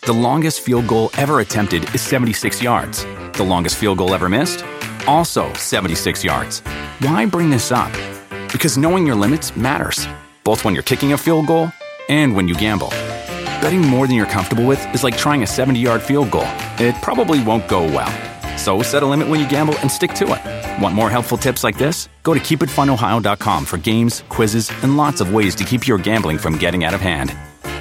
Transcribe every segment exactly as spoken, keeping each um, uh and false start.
The longest field goal ever attempted is seventy-six yards. The longest field goal ever missed? Also seventy-six yards. Why bring this up? Because knowing your limits matters, both when you're kicking a field goal and when you gamble. Betting more than you're comfortable with is like trying a seventy-yard field goal. It probably won't go well. So set a limit when you gamble and stick to it. Want more helpful tips like this? Go to keep it fun ohio dot com for games, quizzes, and lots of ways to keep your gambling from getting out of hand.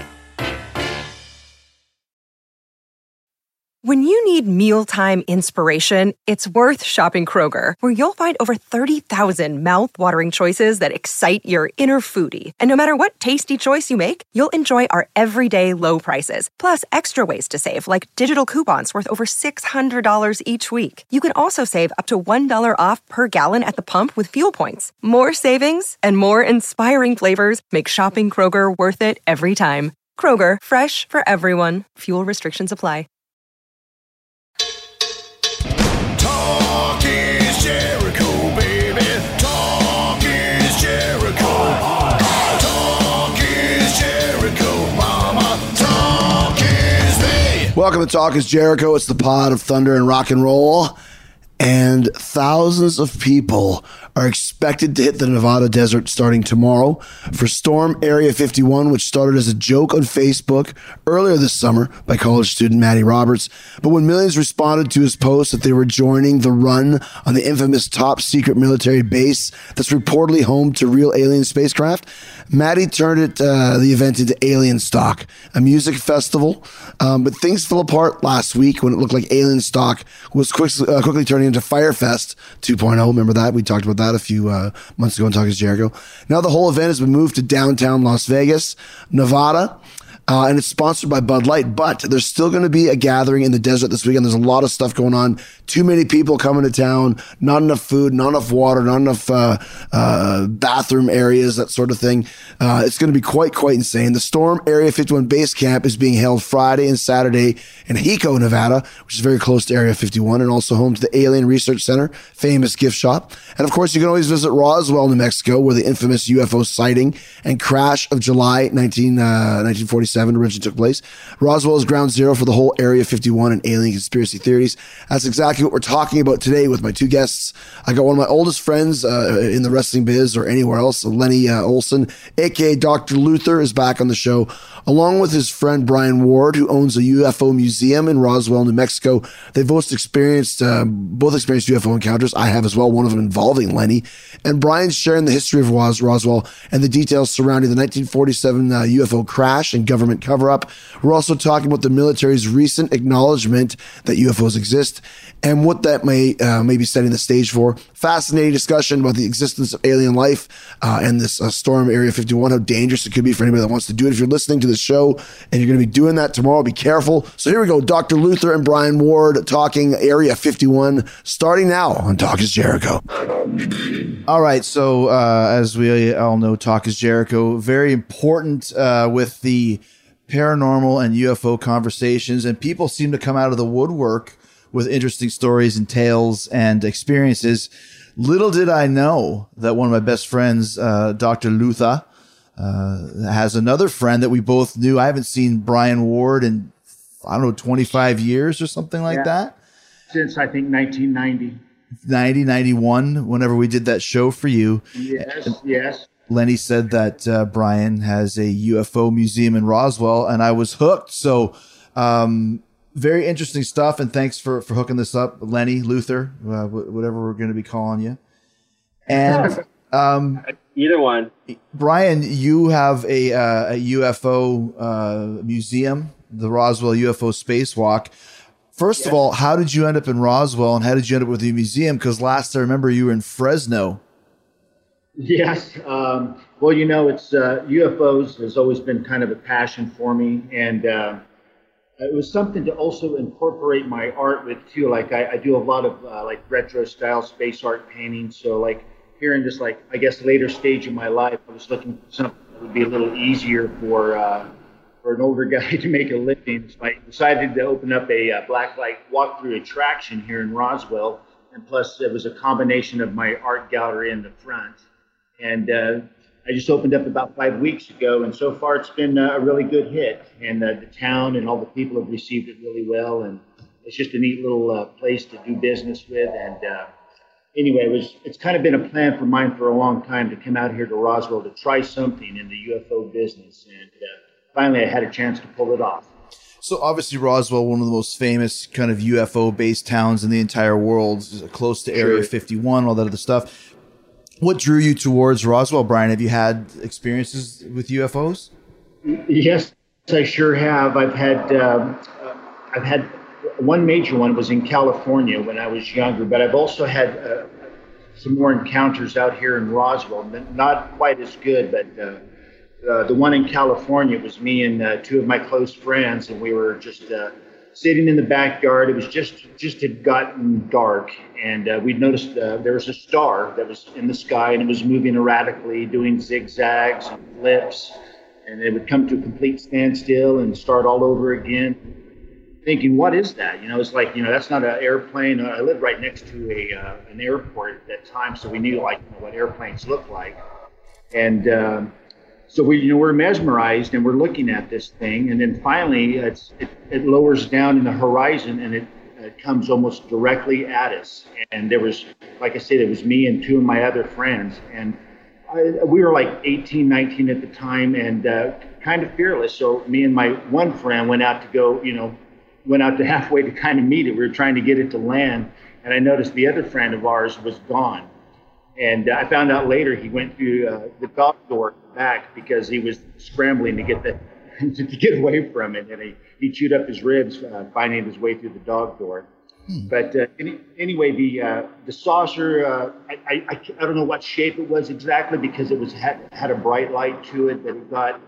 When you need mealtime inspiration, it's worth shopping Kroger, where you'll find over thirty thousand mouth-watering choices that excite your inner foodie. And no matter what tasty choice you make, you'll enjoy our everyday low prices, plus extra ways to save, like digital coupons worth over six hundred dollars each week. You can also save up to one dollar off per gallon at the pump with fuel points. More savings and more inspiring flavors make shopping Kroger worth it every time. Kroger, fresh for everyone. Fuel restrictions apply. Talk is Jericho, baby. Talk is Jericho. Talk is Jericho, mama. Talk is me. Welcome to Talk is Jericho. It's the pod of thunder and rock and roll. And thousands of people are expected to hit the Nevada desert starting tomorrow for Storm Area fifty-one, which started as a joke on Facebook earlier this summer by college student Maddie Roberts. But when millions responded to his post that they were joining the run on the infamous top secret military base that's reportedly home to real alien spacecraft, Maddie turned it, uh, the event into Alien Stock, a music festival. Um, but things fell apart last week when it looked like Alien Stock was quick, uh, quickly turning into Firefest two point oh. Remember that? We talked about that a few uh, months ago on Talk is Jericho. Now the whole event has been moved to downtown Las Vegas, Nevada. Uh, and it's sponsored by Bud Light, but there's still going to be a gathering in the desert this weekend. There's a lot of stuff going on. Too many people coming to town, not enough food, not enough water, not enough uh, uh, bathroom areas, that sort of thing. Uh, it's going to be quite, quite insane. The Storm Area fifty-one base camp is being held Friday and Saturday in Hico, Nevada, which is very close to Area fifty-one and also home to the Alien Research Center, famous gift shop. And of course, you can always visit Roswell, New Mexico, where the infamous U F O sighting and crash of July nineteen forty-seven originally took place. Roswell is ground zero for the whole Area fifty-one and alien conspiracy theories. That's exactly what we're talking about today with my two guests. I got one of my oldest friends uh, in the wrestling biz or anywhere else, Lenny uh, Olson, aka Doctor Luther, is back on the show, along with his friend Brian Ward, who owns a U F O museum in Roswell, New Mexico. They've both experienced uh, both experienced U F O encounters. I have as well, one of them involving Lenny. And Brian's sharing the history of Ros- Roswell and the details surrounding the nineteen forty-seven uh, U F O crash and government cover-up. We're also talking about the military's recent acknowledgement that U F Os exist and what that may uh, may be setting the stage for. Fascinating discussion about the existence of alien life uh, and this uh, Storm Area fifty-one, how dangerous it could be for anybody that wants to do it. If you're listening to the show and you're going to be doing that tomorrow, be careful. So here we go. Doctor Luther and Brian Ward talking Area fifty-one, starting now on Talk is Jericho. All right. So uh, as we all know, Talk is Jericho, very important uh, with the paranormal and U F O conversations, and people seem to come out of the woodwork with interesting stories and tales and experiences. Little did I know that one of my best friends, uh, Doctor Luther, uh, has another friend that we both knew. I haven't seen Brian Ward in, I don't know, twenty-five years or something like yeah. that. Since I think nineteen ninety. ninety, ninety-one, whenever we did that show for you. Yes, and yes. Lenny said that uh, Brian has a U F O museum in Roswell, and I was hooked. So, um, very interesting stuff. And thanks for, for hooking this up, Lenny, Luther, uh, whatever we're going to be calling you. And um, either one. Brian, you have a, uh, a U F O uh, museum, the Roswell U F O Spacewalk. First yeah. of all, how did you end up in Roswell, and how did you end up with the museum? Because last I remember, you were in Fresno. Yes. Um, well, you know, it's uh, U F Os has always been kind of a passion for me. And uh, it was something to also incorporate my art with, too. Like, I, I do a lot of, uh, like, retro-style space art painting. So, like, here in this, like, I guess, later stage of my life, I was looking for something that would be a little easier for uh, for an older guy to make a living. So I decided to open up a uh, blacklight walkthrough attraction here in Roswell. And plus, it was a combination of my art gallery in the front. And uh, I just opened up about five weeks ago, and so far it's been a really good hit. And uh, the town and all the people have received it really well, and it's just a neat little uh, place to do business with. And uh, anyway, it was it's kind of been a plan for mine for a long time to come out here to Roswell to try something in the U F O business, and uh, finally I had a chance to pull it off. So obviously Roswell, one of the most famous kind of U F O-based towns in the entire world, close to Area Sure. fifty-one, all that other stuff. What drew you towards Roswell, Brian? Have you had experiences with U F Os? Yes, I sure have. I've had um, uh, I've had one major one was in California when I was younger, but I've also had uh, some more encounters out here in Roswell. Not quite as good, but uh, uh, the one in California was me and uh, two of my close friends, and we were just uh, sitting in the backyard. It was just just had gotten dark, and uh, we'd noticed uh, there was a star that was in the sky, and it was moving erratically, doing zigzags and flips, and it would come to a complete standstill and start all over again. Thinking, what is that? You know, it's like, you know, that's not an airplane. I lived right next to a uh, an airport at that time, so we knew like you know, what airplanes look like, and. Um, So we, you know, we're mesmerized and we're looking at this thing, and then finally it's, it, it lowers down in the horizon and it, it comes almost directly at us. And there was, like I said, it was me and two of my other friends, and I, we were like eighteen, nineteen at the time, and uh, kind of fearless. So me and my one friend went out to go, you know, went out to halfway to kind of meet it. We were trying to get it to land, and I noticed the other friend of ours was gone. And I found out later he went through uh, the dog door back because he was scrambling to get the to get away from it, and he, he chewed up his ribs uh, finding his way through the dog door. Hmm. But uh, any, anyway, the uh, the saucer, uh, I, I I don't know what shape it was exactly because it was had, had a bright light to it, but it got,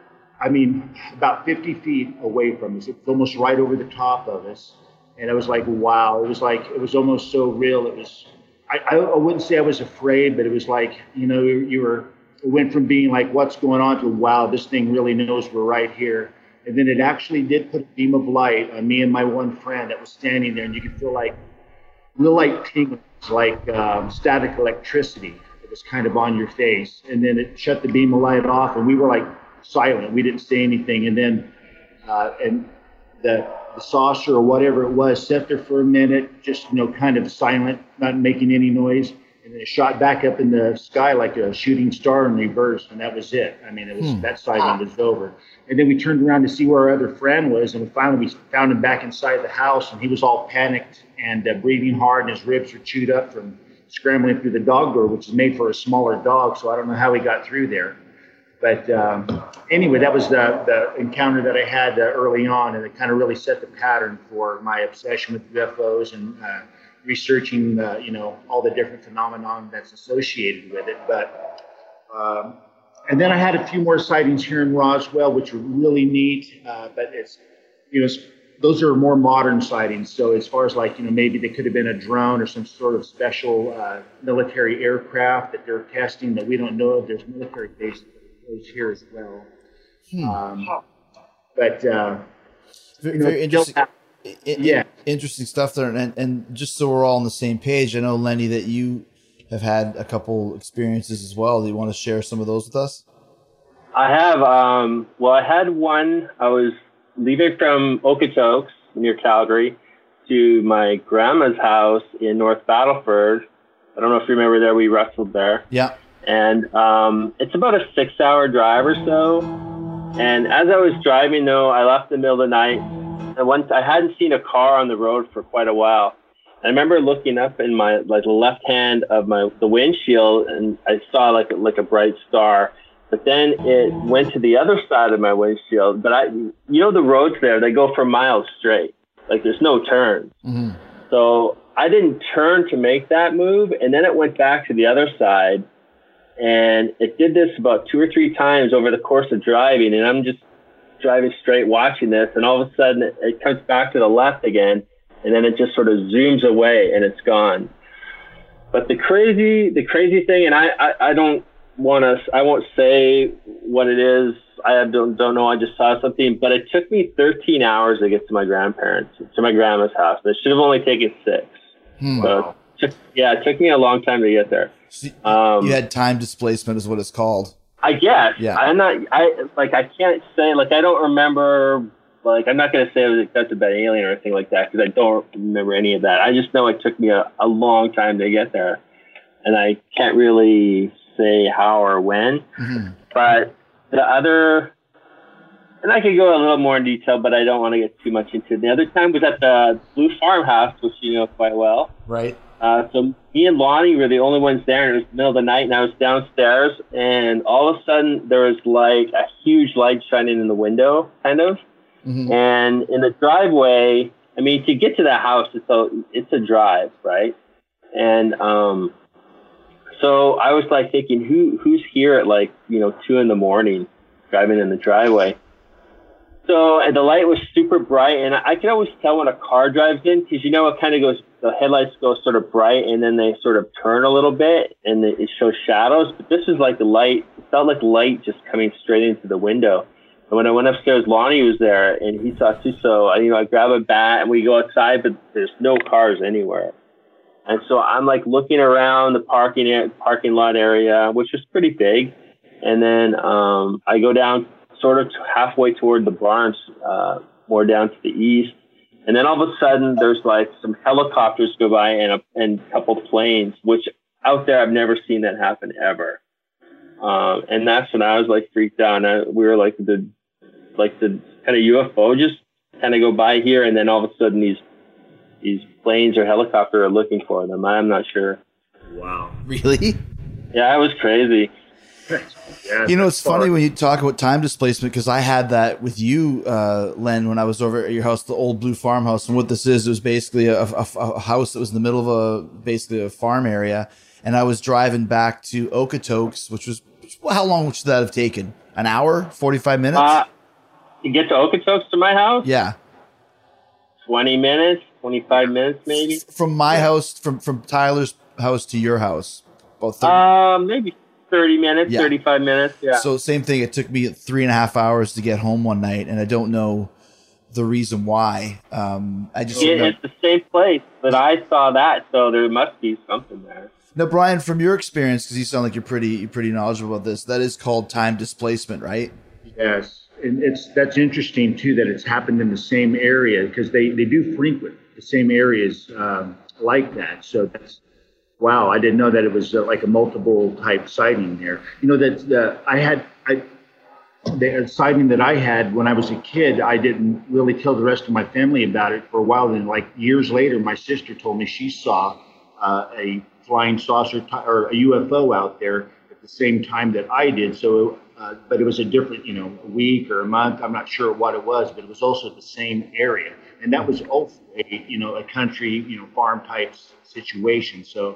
I mean, about fifty feet away from us. It was almost right over the top of us, and I was like, wow! It was like it was almost so real. It was. I, I wouldn't say I was afraid, but it was like, you know, you, you were, it went from being like, what's going on to, wow, this thing really knows we're right here. And then it actually did put a beam of light on me and my one friend that was standing there, and you could feel like, real light tingles, like um, static electricity. It was kind of on your face. And then it shut the beam of light off, and we were like silent. We didn't say anything. And then, uh, and the, the saucer or whatever it was sat there for a minute, just, you know, kind of silent, not making any noise, and then it shot back up in the sky like a shooting star in reverse, and that was it. I mean, it was hmm. that sighting was over. And then we turned around to see where our other friend was, and we finally we found him back inside the house, and he was all panicked and uh, breathing hard, and his ribs were chewed up from scrambling through the dog door, which is made for a smaller dog, so I don't know how he got through there. But um, anyway, that was the, the encounter that I had uh, early on, and it kind of really set the pattern for my obsession with U F Os and uh, researching, uh, you know, all the different phenomenon that's associated with it. But um, and then I had a few more sightings here in Roswell, which were really neat. Uh, but it's, you know, it's, those are more modern sightings. So as far as like, you know, maybe they could have been a drone or some sort of special uh, military aircraft that they're testing that we don't know of. There's military bases here as well. Hmm. Um, but uh, very, you know, very interesting. Have, yeah, interesting stuff there. And and just so we're all on the same page, I know, Lenny, that you have had a couple experiences as well. Do you want to share some of those with us? I have. Um, well, I had one. I was leaving from Okotoks near Calgary to my grandma's house in North Battleford. I don't know if you remember there. We wrestled there. Yeah. And um, it's about a six-hour drive or so. And as I was driving, though, I left in the middle of the night. And once I hadn't seen a car on the road for quite a while. I remember looking up in my like the left hand of my the windshield, and I saw like a, like a bright star. But then it went to the other side of my windshield. But I, you know, the roads there, they go for miles straight. Like there's no turns. Mm-hmm. So I didn't turn to make that move, and then it went back to the other side. And it did this about two or three times over the course of driving. And I'm just driving straight watching this. And all of a sudden it, it comes back to the left again. And then it just sort of zooms away and it's gone. But the crazy, the crazy thing, and I, I, I don't want to, I won't say what it is. I don't, don't know. I just saw something, but it took me thirteen hours to get to my grandparents, to my grandma's house. It should have only taken six. Hmm. So it took, yeah, it took me a long time to get there. So um, you had time displacement is what it's called. I guess. Yeah. I'm not, I, like, I can't say, like, I don't remember, like, I'm not going to say it was abducted by an alien or anything like that, because I don't remember any of that. I just know it took me a, a long time to get there. And I can't really say how or when. Mm-hmm. But the other, and I could go a little more in detail, but I don't want to get too much into it. The other time was at the Blue Farmhouse, which you know quite well. Right. Uh, so me and Lonnie were the only ones there, and it was the middle of the night, and I was downstairs, and all of a sudden there was like a huge light shining in the window, kind of. Mm-hmm. And in the driveway, I mean, to get to that house, it's a, it's a drive, right? And um, so I was like thinking, who who's here at like, you know, two in the morning driving in the driveway? So and the light was super bright, and I can always tell when a car drives in, because you know it kind of goes, the headlights go sort of bright, and then they sort of turn a little bit, and it shows shadows. But this is like the light, it felt like light just coming straight into the window. And when I went upstairs, Lonnie was there, and he saw too. So I, you know, I grab a bat and we go outside, but there's no cars anywhere. And so I'm like looking around the parking parking lot area, which is pretty big, and then um, I go down sort of halfway toward the barns, uh, more down to the east. And then all of a sudden there's like some helicopters go by and a, and a couple planes, which out there I've never seen that happen ever. Um, and that's when I was like freaked out. And I, we were like the, like the kind of U F O just kind of go by here. And then all of a sudden these, these planes or helicopter are looking for them. I'm not sure. Wow. Really? Yeah, it was crazy. Yeah, you know, it's funny when you talk about time displacement, because I had that with you, uh, Len, when I was over at your house, the old Blue Farmhouse. And what this is, it was basically a, a, a house that was in the middle of a basically a farm area. And I was driving back to Okotoks, which was, how long should that have taken? An hour? forty-five minutes? Uh, to get to Okotoks to my house? Yeah. twenty minutes, twenty-five minutes maybe. From my yeah. house, from, from Tyler's house to your house? About thirty Um, maybe thirty minutes, yeah. thirty-five minutes. Yeah. So same thing. It took me three and a half hours to get home one night, and I don't know the reason why. Um, I just it, it's the same place, but I saw that, so there must be something there. Now, Brian, from your experience, because you sound like you're pretty, you're pretty knowledgeable about this, that is called time displacement, right? Yes, and it's that's interesting too that it's happened in the same area, because they they do frequent the same areas um, like that. So that's. Wow, I didn't know that it was uh, like a multiple type sighting there. You know that uh, I had I, the sighting that I had when I was a kid. I didn't really tell the rest of my family about it for a while. Then, like years later, my sister told me she saw uh, a flying saucer t- or a U F O out there at the same time that I did. So, uh, but it was a different, you know, a week or a month. I'm not sure what it was, but it was also the same area, and that was also a you know a country, you know, farm type situation. So.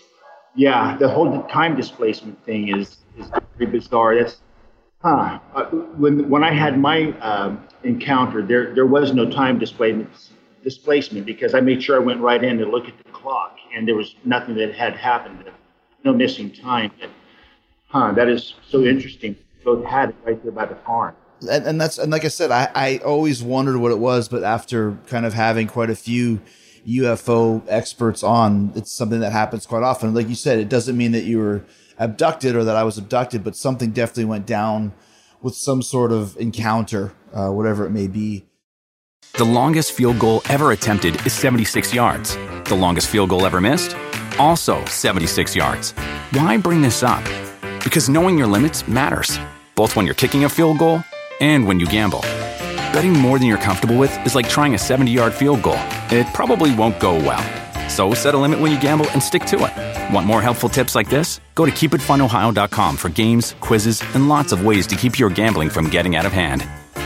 Yeah, the whole time displacement thing is, is very bizarre. That's, huh. Uh, when when I had my um, encounter, there there was no time displacement displacement because I made sure I went right in to look at the clock, and there was nothing that had happened, no missing time. But, huh, that is so interesting. Both had it right there by the farm. And, and that's and like I said, I, I always wondered what it was, but after kind of having quite a few U F O experts on, it's something that happens quite often. Like you said, it doesn't mean that you were abducted or that I was abducted, but something definitely went down with some sort of encounter, uh, whatever it may be. The longest field goal ever attempted is seventy-six yards. The longest field goal ever missed? Also seventy-six yards. Why bring this up? Because knowing your limits matters, both when you're kicking a field goal and when you gamble. Betting more than you're comfortable with is like trying a seventy-yard field goal. It probably won't go well. So set a limit when you gamble and stick to it. Want more helpful tips like this? Go to keep it fun ohio dot com for games, quizzes, and lots of ways to keep your gambling from getting out of hand.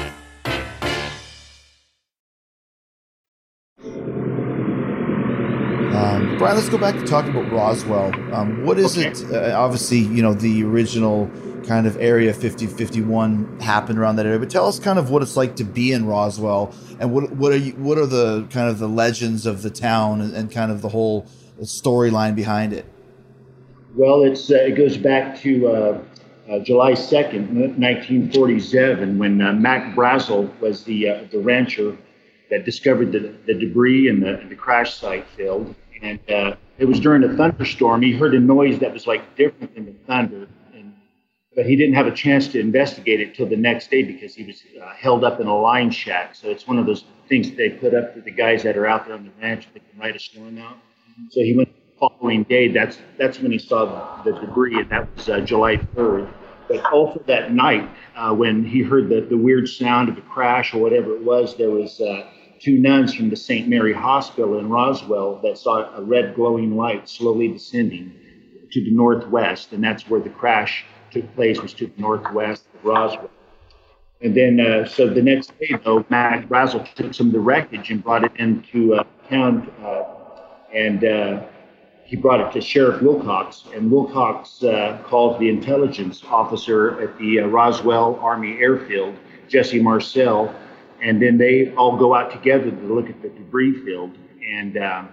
Um, Brian, let's go back to talking about Roswell. Um, what is okay. it? Uh, obviously, you know, the original kind of Area fifty fifty-one happened around that area, but tell us kind of what it's like to be in Roswell, and what what are you, what are the kind of the legends of the town, and, and kind of the whole storyline behind it. Well, it's uh, it goes back to uh, uh, July second, nineteen forty-seven, when uh, Mac Brazel was the uh, the rancher that discovered the, the debris in the, the crash site field, and uh, it was during a thunderstorm. He heard a noise that was like different than the thunder. but he didn't have a chance to investigate it till the next day because he was uh, held up in a line shack. So it's one of those things they put up for the guys that are out there on the ranch that can write a storm out. So he went the following day. That's that's when he saw the, the debris, and that was uh, July third. But also that night, uh, when he heard the, the weird sound of a crash or whatever it was, there was uh, two nuns from the Saint Mary Hospital in Roswell that saw a red glowing light slowly descending to the northwest, and that's where the crash took place, was to the northwest of Roswell. And then, uh, so the next day, though, Mac Brazel took some of the wreckage and brought it into uh, town, uh, and uh, he brought it to Sheriff Wilcox, and Wilcox uh, called the intelligence officer at the uh, Roswell Army Airfield, Jesse Marcel, and then they all go out together to look at the debris field. And um,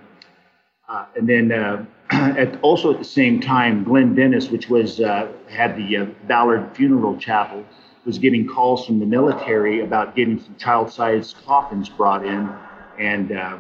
uh, and then uh, at, also at the same time, Glenn Dennis, which was uh, had the uh, Ballard Funeral Chapel, was getting calls from the military about getting some child-sized coffins brought in, and uh,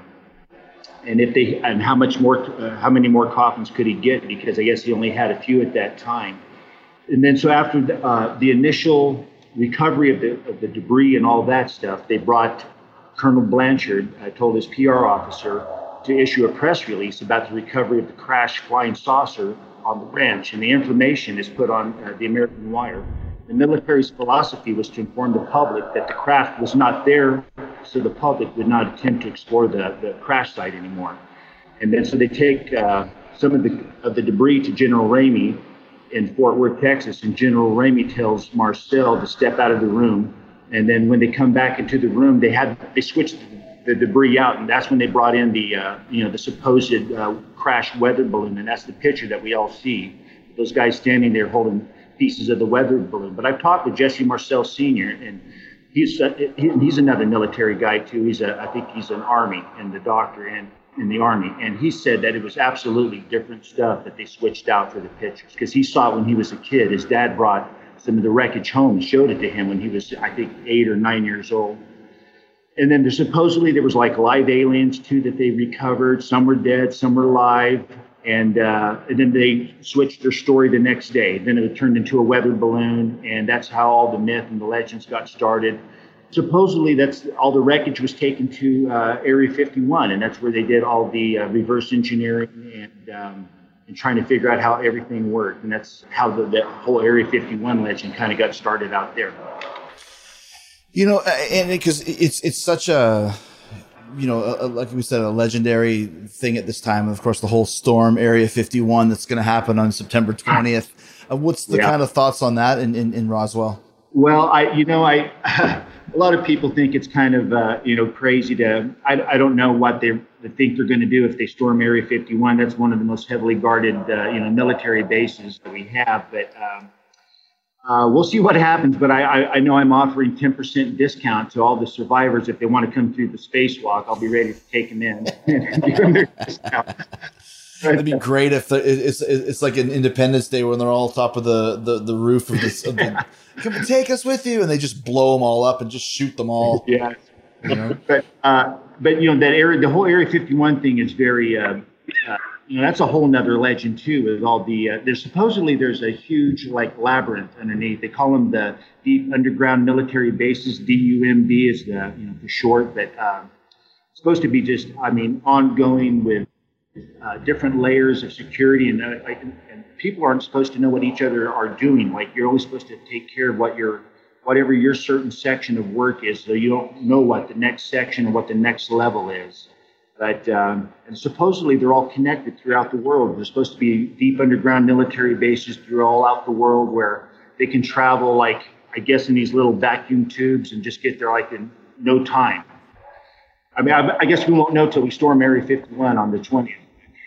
and if they and how much more, uh, how many more coffins could he get? Because I guess he only had a few at that time. And then so after the, uh, the initial recovery of the, of the debris and all that stuff, they brought Colonel Blanchard, uh, told his P R officer to issue a press release about the recovery of the crashed flying saucer on the ranch, and the information is put on uh, the American Wire. The military's philosophy was to inform the public that the craft was not there, so the public would not attempt to explore the, the crash site anymore. And then so they take uh, some of the of the debris to General Ramey in Fort Worth, Texas, and General Ramey tells Marcel to step out of the room. And then when they come back into the room, they had they switched the debris out, and that's when they brought in the uh, you know the supposed uh, crashed weather balloon, and that's the picture that we all see. Those guys standing there holding pieces of the weather balloon. But I've talked with Jesse Marcel Senior, and he's uh, he, he's another military guy too. He's a I think he's an Army and the doctor in in the Army, and he said that it was absolutely different stuff that they switched out for the pictures because he saw it when he was a kid. His dad brought some of the wreckage home and showed it to him when he was I think eight or nine years old. And then there supposedly there was like live aliens too that they recovered. Some were dead, some were live. And, uh, and then they switched their story the next day. Then it turned into a weather balloon, and that's how all the myth and the legends got started. Supposedly, that's all the wreckage was taken to uh, Area fifty-one, and that's where they did all the uh, reverse engineering and um, and trying to figure out how everything worked. And that's how the, the whole Area fifty-one legend kind of got started out there. You know, and because it's it's such a you know, a, a, like we said, a legendary thing at this time. Of course, the whole Storm Area fifty-one that's going to happen on September twentieth. Uh, what's the yeah. kind of thoughts on that in, in, in Roswell? Well, I, you know, I, a lot of people think it's kind of, uh, you know, crazy to, I, I don't know what they think they're going to do if they storm Area fifty-one. That's one of the most heavily guarded, uh, you know, military bases that we have. But um, uh, we'll see what happens. But I, I, I know I'm offering ten percent discount to all the survivors if they want to come through the spacewalk. I'll be ready to take them in and give them their discount. It'd be great if the, it's it's like an Independence Day when they're all top of the, the, the roof of this. Of the, come and take us with you, and they just blow them all up and just shoot them all. Yeah, you know? but uh, but you know that area, the whole Area fifty-one thing is very, uh, uh, you know, that's a whole nother legend too. With all the uh, there's supposedly there's a huge like labyrinth underneath. They call them the Deep Underground Military Bases. D U M B is the you know the short, but uh, it's supposed to be just I mean ongoing with. Uh, different layers of security, and, uh, like, and people aren't supposed to know what each other are doing. Like you're always supposed to take care of what your, whatever your certain section of work is, so you don't know what the next section or what the next level is. But um, and supposedly they're all connected throughout the world. There's supposed to be deep underground military bases through all out the world where they can travel, like I guess, in these little vacuum tubes and just get there like in no time. I mean, I, I guess we won't know till we storm Area fifty-one on the twentieth.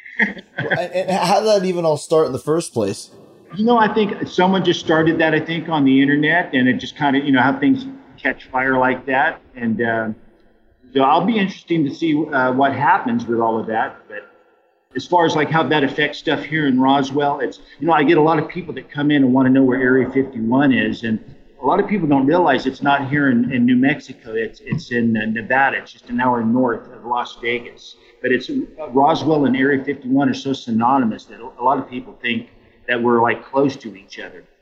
And how did that even all start in the first place? You know, I think someone just started that, I think, on the internet, and it just kind of, you know, how things catch fire like that. And uh, so I'll be interesting to see uh, what happens with all of that. But as far as like how that affects stuff here in Roswell, it's, you know, I get a lot of people that come in and want to know where Area fifty-one is. And a lot of people don't realize it's not here in, in New Mexico. It's, it's in uh, Nevada. It's just an hour north of Las Vegas. But it's uh, Roswell and Area fifty-one are so synonymous that a lot of people think that we're like close to each other.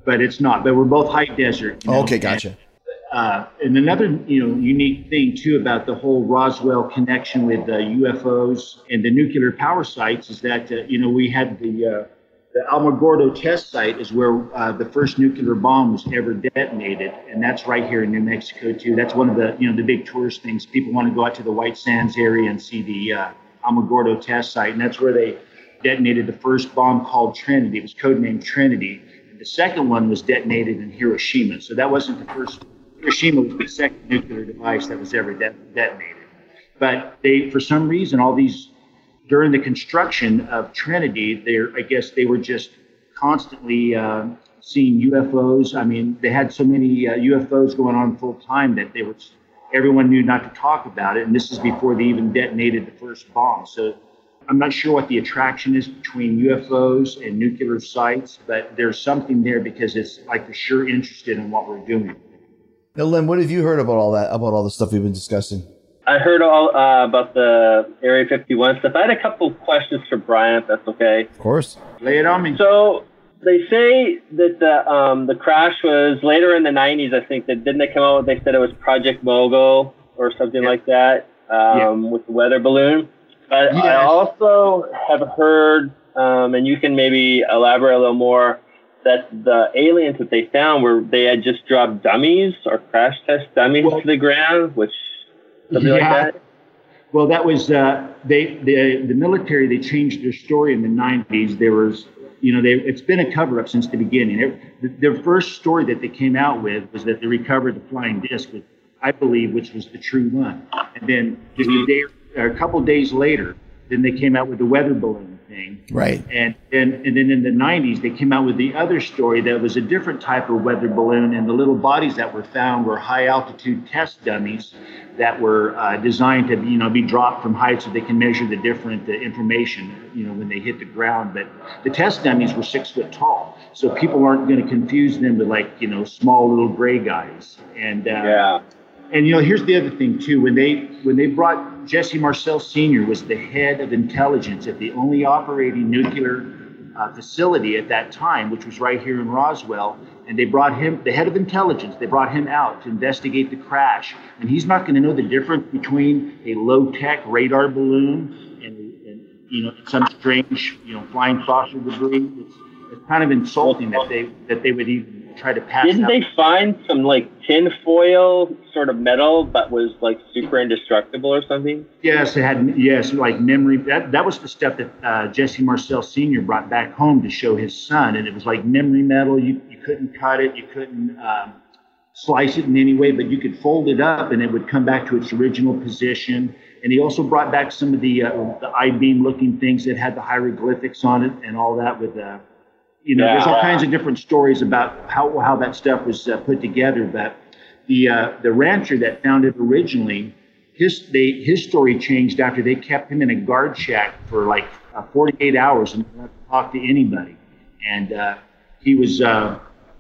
but it's not. But we're both high desert. You know? Okay, gotcha. And, uh, and another, you know, unique thing too about the whole Roswell connection with uh, U F Os and the nuclear power sites is that uh, you know we had the uh, the Alamogordo test site is where uh, the first nuclear bomb was ever detonated, and that's right here in New Mexico too. That's one of the you know the big tourist things. People want to go out to the White Sands area and see the uh, Alamogordo test site, and that's where they detonated the first bomb called Trinity. It was codenamed Trinity. And the second one was detonated in Hiroshima. So that wasn't the first. Hiroshima was the second nuclear device that was ever de- detonated. But they, for some reason, all these during the construction of Trinity, they I guess they were just constantly uh, seeing U F Os. I mean, they had so many uh, U F Os going on full time that they were. Everyone knew not to talk about it, and this is before they even detonated the first bomb. So I'm not sure what the attraction is between U F Os and nuclear sites, but there's something there because it's like they're sure interested in what we're doing. Now, Lynn, what have you heard about all that, about all the stuff we've been discussing? I heard all uh, about the Area fifty-one stuff. I had a couple questions for Brian, if that's okay. Of course. Lay it on me. So they say that the um, the crash was later in the nineties, I think. That didn't they come out? They said it was Project Mogul or something yeah. like that um, yeah. with the weather balloon. But yes. I also have heard, um, and you can maybe elaborate a little more, that the aliens that they found were they had just dropped dummies or crash test dummies well, to the ground, which something yeah. like that. Well, that was uh, they the the military. They changed their story in the nineties. There was, you know, they it's been a cover up since the beginning. It, their first story that they came out with was that they recovered the flying disc, which I believe, which was the true one. And then just mm-hmm. a day. A couple days later, then they came out with the weather balloon thing. Right. And then, and then in the nineties, they came out with the other story that was a different type of weather balloon, and the little bodies that were found were high altitude test dummies that were uh, designed to, you know, be dropped from height so they can measure the different uh, information, you know, when they hit the ground. But the test dummies were six foot tall, so people aren't going to confuse them with like, you know, small little gray guys. And uh, yeah. And, you know, here's the other thing, too. When they when they brought Jesse Marcel Senior was the head of intelligence at the only operating nuclear uh, facility at that time, which was right here in Roswell. And they brought him, the head of intelligence, they brought him out to investigate the crash. And he's not going to know the difference between a low-tech radar balloon and, and, you know, some strange, you know, flying saucer debris. It's, it's kind of insulting that they that they would even try to pass Didn't out. they find some like tin foil sort of metal that was like super indestructible or something? Yes, it had, yes, like memory. That that was the stuff that uh, Jesse Marcel Senior brought back home to show his son. And it was like memory metal. You, you couldn't cut it. You couldn't um, slice it in any way, but you could fold it up and it would come back to its original position. And he also brought back some of the, uh, the I-beam looking things that had the hieroglyphics on it and all that with uh, You know, yeah. There's all kinds of different stories about how how that stuff was uh, put together. But the uh, the rancher that found it originally, his they his story changed after they kept him in a guard shack for like uh, forty-eight hours and didn't have to talk to anybody. And uh, he was, uh,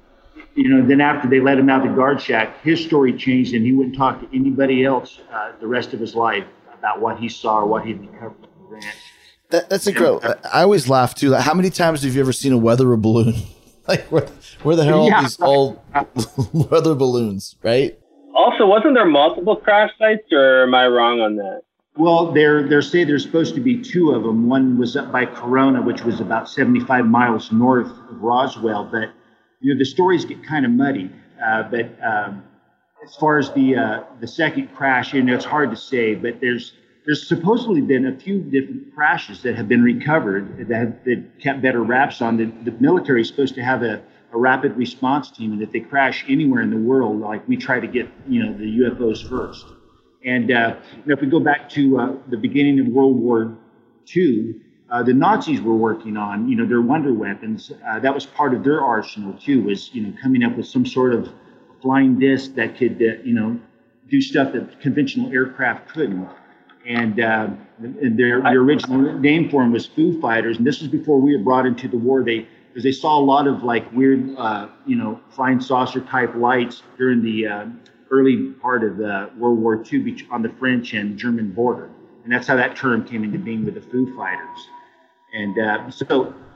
you know, then after they let him out of the guard shack, his story changed and he wouldn't talk to anybody else uh, the rest of his life about what he saw or what he recovered from the ranch. That, that's incredible. I always laugh too. Like, how many times have you ever seen a weather balloon? Like, where, where the hell yeah. are these old weather balloons, right? Also, wasn't there multiple crash sites, or am I wrong on that? Well, there there say there's supposed to be two of them. One was up by Corona, which was about seventy-five miles north of Roswell. But you know, the stories get kind of muddy. Uh, but um, as far as the uh, the second crash, you know, it's hard to say. But there's There's supposedly been a few different crashes that have been recovered that have that kept better raps on. The, the military is supposed to have a, a rapid response team, and if they crash anywhere in the world, like we try to get, you know, the U F Os first. And uh, you know, if we go back to uh, the beginning of World War Two, uh, the Nazis were working on, you know, their wonder weapons. Uh, that was part of their arsenal too, was, you know, coming up with some sort of flying disc that could, uh, you know, do stuff that conventional aircraft couldn't. And, uh, and their, their original name for them was Foo Fighters. And this was before we were brought into the war. They, because they saw a lot of like weird, uh, you know, flying saucer type lights during the uh, early part of uh, World War Two on the French and German border. And that's how that term came into being with the Foo Fighters. And uh, so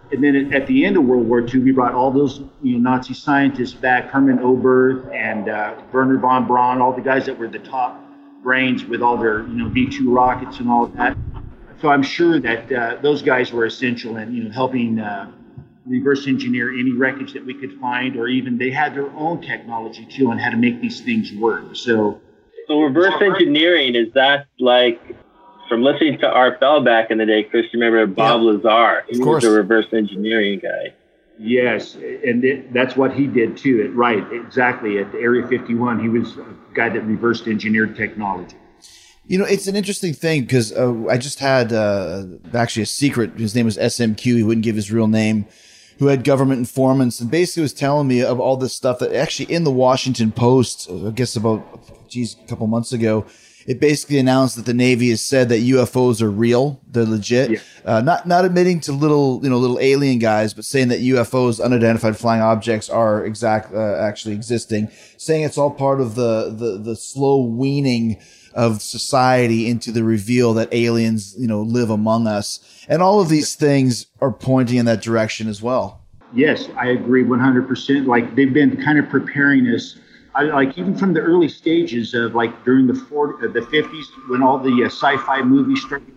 And then at, at the end of World War Two, we brought all those you know Nazi scientists back, Hermann Oberth and uh, Werner von Braun, all the guys that were the top brains with all their you know V two rockets and all of that. So I'm sure that uh, those guys were essential in you know helping uh, reverse engineer any wreckage that we could find, or even they had their own technology too on how to make these things work. So, so reverse engineering, is that like, from listening to Art Bell back in the day, Chris, you remember Bob yeah, Lazar? He of course. was a reverse engineering guy. Yes, and it, that's what he did too. It, right, exactly. At the Area fifty-one, he was a guy that reversed engineered technology. You know, it's an interesting thing because uh, I just had uh, actually a secret. His name was S M Q. He wouldn't give his real name, who had government informants and basically was telling me of all this stuff that actually in the Washington Post, I guess about, geez, a couple months ago, it basically announced that the Navy has said that U F Os are real, they're legit, yeah. uh, not not admitting to little you know little alien guys, but saying that U F Os, unidentified flying objects, are exact uh, actually existing, saying it's all part of the the the slow weaning of society into the reveal that aliens you know live among us, and all of these things are pointing in that direction as well. Yes, I agree one hundred percent. Like they've been kind of preparing us. I, like even from the early stages of like during the forties, uh, the fifties, when all the uh, sci-fi movies started,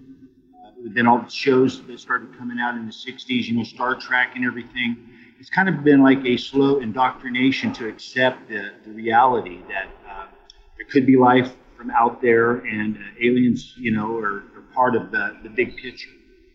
uh, then all the shows that started coming out in the sixties, you know, Star Trek and everything. It's kind of been like a slow indoctrination to accept the, the reality that uh, there could be life from out there, and uh, aliens, you know, are, are part of the, the big picture.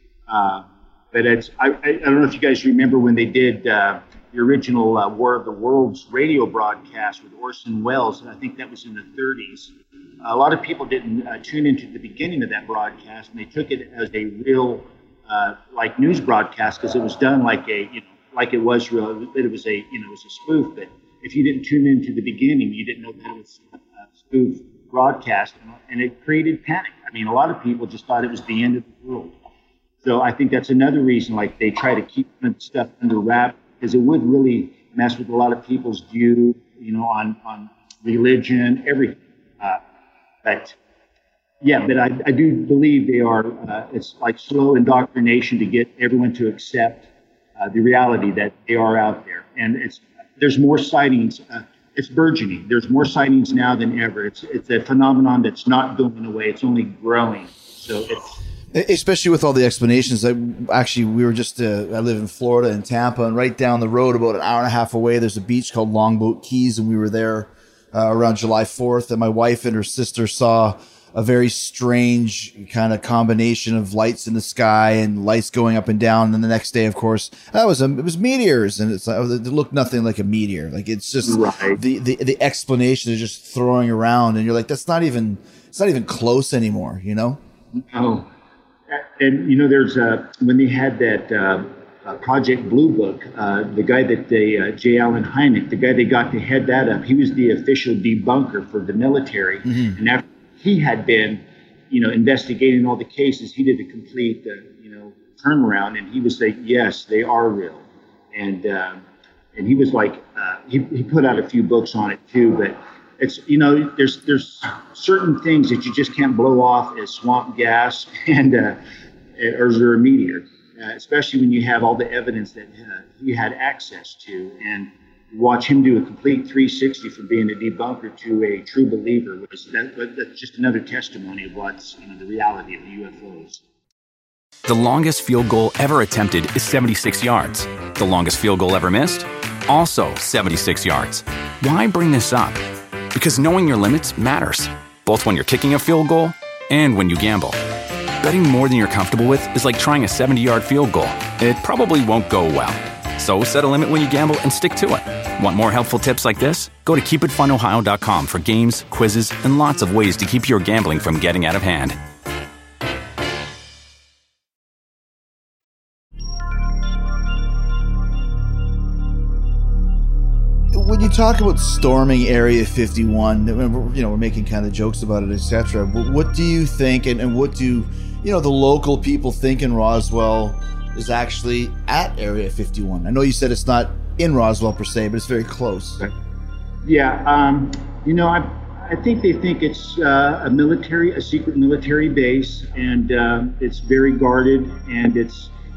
Uh, but it's I, I don't know if you guys remember when they did. Uh, The original uh, War of the Worlds radio broadcast with Orson Welles, and I think that was in the thirties. A lot of people didn't uh, tune into the beginning of that broadcast, and they took it as a real, uh, like news broadcast, because it was done like a, you know, like it was real. It was a, you know, it was a spoof. But if you didn't tune into the beginning, you didn't know that it was a spoof broadcast, and it created panic. I mean, a lot of people just thought it was the end of the world. So I think that's another reason, like they try to keep stuff under wraps, because it would really mess with a lot of people's view, you know, on, on religion, everything. Uh, but yeah, but I, I do believe they are, uh, it's like slow indoctrination to get everyone to accept uh, the reality that they are out there. And it's, there's more sightings, uh, it's burgeoning. There's more sightings now than ever. It's, it's a phenomenon that's not going away. It's only growing. So it's, especially with all the explanations. I, actually, we were just, uh, I live in Florida in Tampa, and right down the road, about an hour and a half away, there's a beach called Longboat Keys, and we were there uh, around July fourth, and my wife and her sister saw a very strange kind of combination of lights in the sky and lights going up and down. And then the next day, of course, that was a, it was meteors, and it's it looked nothing like a meteor. Like it's just right. the, the the explanation is just throwing around, and you're like, that's not even it's not even close anymore, you know? Oh. And, you know, there's uh, when they had that uh, uh, Project Blue Book, uh, the guy that they, uh, J. Allen Hynek, the guy they got to head that up, he was the official debunker for the military. Mm-hmm. And after he had been, you know, investigating all the cases, he did a complete, uh, you know, turnaround, and he was like, yes, they are real. And uh, and he was like, uh, he, he put out a few books on it too, but it's, you know, there's there's certain things that you just can't blow off as swamp gas and uh, or as a meteor, uh, especially when you have all the evidence that uh, he had access to, and watch him do a complete three sixty from being a debunker to a true believer. Was that, that's just another testimony of what's, you know, the reality of the U F Os. The longest field goal ever attempted is seventy-six yards. The longest field goal ever missed? Also seventy-six yards. Why bring this up? Because knowing your limits matters, both when you're kicking a field goal and when you gamble. Betting more than you're comfortable with is like trying a seventy-yard field goal. It probably won't go well. So set a limit when you gamble and stick to it. Want more helpful tips like this? Go to keep it fun ohio dot com for games, quizzes, and lots of ways to keep your gambling from getting out of hand. When you talk about storming Area fifty-one, you know, we're making kind of jokes about it, et cetera. But what do you think, and, and what do, you know, the local people think in Roswell is actually at Area fifty-one? I know you said it's not in Roswell per se, but it's very close. Yeah, um, you know, I I think they think it's uh, a military, a secret military base, and uh, it's very guarded, and it's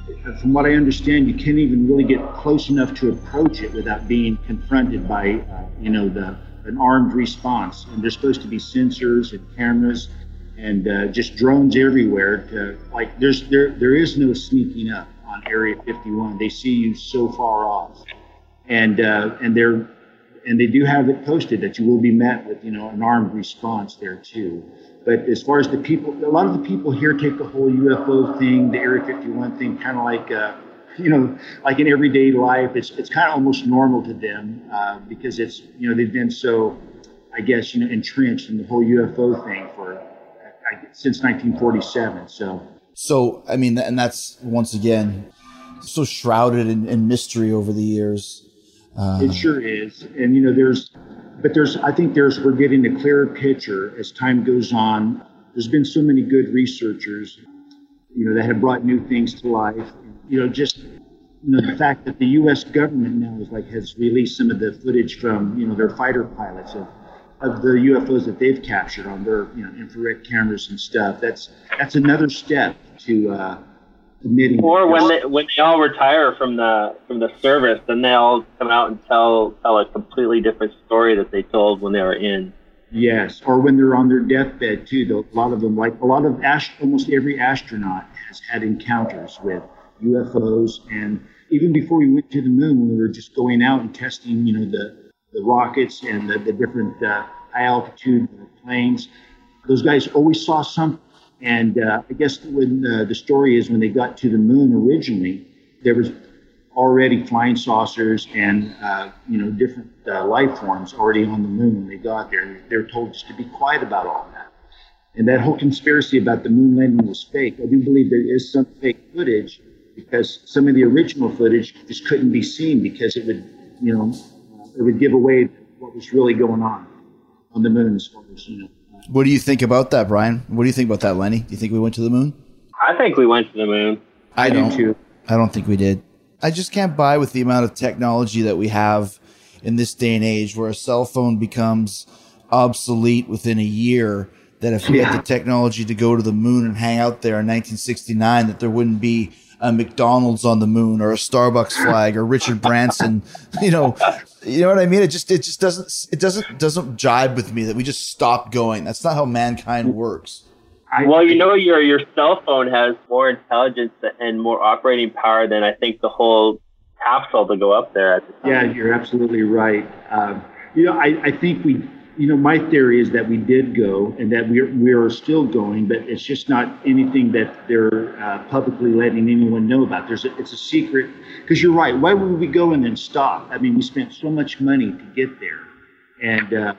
from what I understand, you can't even really get close enough to approach it without being confronted by, uh, you know, the an armed response. And there's supposed to be sensors and cameras and uh, just drones everywhere. To, like, there's there there is no sneaking up on Area fifty-one. They see you so far off, and uh, and they're and they do have it posted that you will be met with, you know, an armed response there too. But as far as the people, a lot of the people here take the whole U F O thing, the Area fifty-one thing, kind of like, uh, you know, like in everyday life. It's it's kind of almost normal to them uh, because it's, you know, they've been so, I guess, you know, entrenched in the whole U F O thing for I, since nineteen forty-seven. So, so I mean, and that's once again so shrouded in, in mystery over the years. Uh, it sure is, and you know, there's. But there's, I think there's, we're getting a clearer picture as time goes on. There's been so many good researchers, you know, that have brought new things to life. You know, just, you know, the fact that the U S government now is like, has released some of the footage from, you know, their fighter pilots of, of the U F Os that they've captured on their, you know, infrared cameras and stuff. That's, that's another step to, uh, admitting. Or when they when they all retire from the from the service, then they all come out and tell tell a completely different story that they told when they were in. Yes, or when they're on their deathbed too. Though a lot of them, like a lot of ast- almost every astronaut has had encounters with U F Os, and even before we went to the moon, when we were just going out and testing, you know, the the rockets and the, the different uh, high altitude planes, those guys always saw something. And uh, I guess when uh, the story is when they got to the moon originally, there was already flying saucers and uh, you know, different uh, life forms already on the moon when they got there. They were told just to be quiet about all that. And that whole conspiracy about the moon landing was fake. I do believe there is some fake footage because some of the original footage just couldn't be seen because it would, you know, it would give away what was really going on on the moon as far as, you know. What do you think about that, Brian? What do you think about that, Lenny? Do you think we went to the moon? I think we went to the moon. I, I don't. do too. I don't think we did. I just can't buy with the amount of technology that we have in this day and age where a cell phone becomes obsolete within a year, that if we Yeah. had the technology to go to the moon and hang out there in nineteen sixty-nine, that there wouldn't be a McDonald's on the moon or a Starbucks flag or Richard Branson, you know, you know what I mean? It just, it just doesn't, it doesn't, doesn't jibe with me that we just stopped going. That's not how mankind works. I, Well, you know, your your cell phone has more intelligence and more operating power than I think the whole capsule to go up there at the time. Yeah, you're absolutely right. Um, you know, I, I think we, you know, my theory is that we did go and that we're, we're still going, but it's just not anything that they're uh, publicly letting anyone know about. There's a, it's a secret, because you're right. Why would we go and then stop? I mean, we spent so much money to get there. And uh,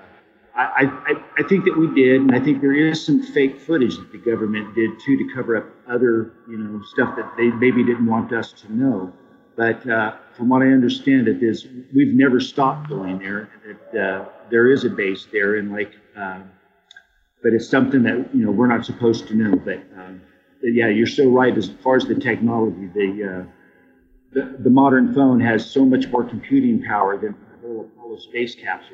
I, I, I think that we did, and I think there is some fake footage that the government did too to cover up other, you know, stuff that they maybe didn't want us to know. But uh, from what I understand, it is we've never stopped going there. That uh, there is a base there, and like, uh, but it's something that, you know, we're not supposed to know. But, um, but yeah, you're so right. As far as the technology, the, uh, the the modern phone has so much more computing power than the whole Apollo space capsule.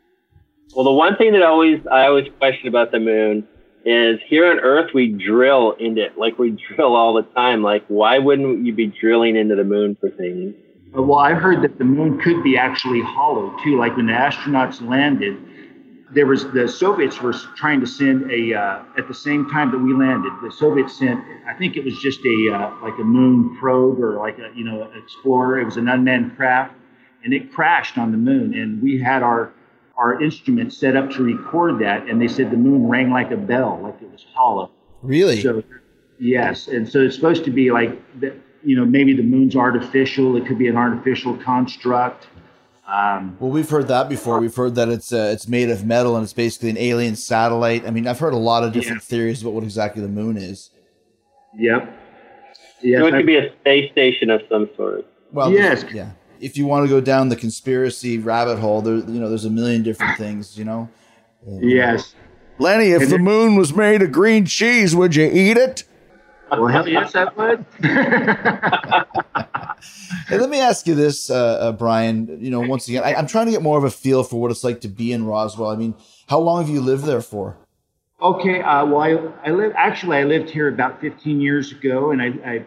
Well, the one thing that always I always question about the moon is here on Earth we drill into it, like we drill all the time. Like, why wouldn't you be drilling into the moon for things? Uh, Well, I heard that the moon could be actually hollow too. Like when the astronauts landed, there was the Soviets were trying to send a uh, at the same time that we landed. The Soviets sent, I think it was just a uh, like a moon probe or like a, you know, explorer. It was an unmanned craft, and it crashed on the moon. And we had our our instrument set up to record that, and they said the moon rang like a bell, like it was hollow. Really? So, yes, and so it's supposed to be like, the, you know, maybe the moon's artificial. It could be an artificial construct. Um, Well, we've heard that before. We've heard that it's uh, it's made of metal and it's basically an alien satellite. I mean, I've heard a lot of different Yeah. theories about what exactly the moon is. yep. Yes. So it I- could be a space station of some sort. Well, Yes. yeah. If you want to go down the conspiracy rabbit hole, there, you know, there's a million different things. You know. yes. Lenny, if And the it- moon was made of green cheese, would you eat it? Well, hell yes, I would. Hey, let me ask you this, uh, uh, Brian. You know, once again, I, I'm trying to get more of a feel for what it's like to be in Roswell. I mean, how long have you lived there for? Okay. Uh, well, I, I live actually I lived here about fifteen years ago, and I, I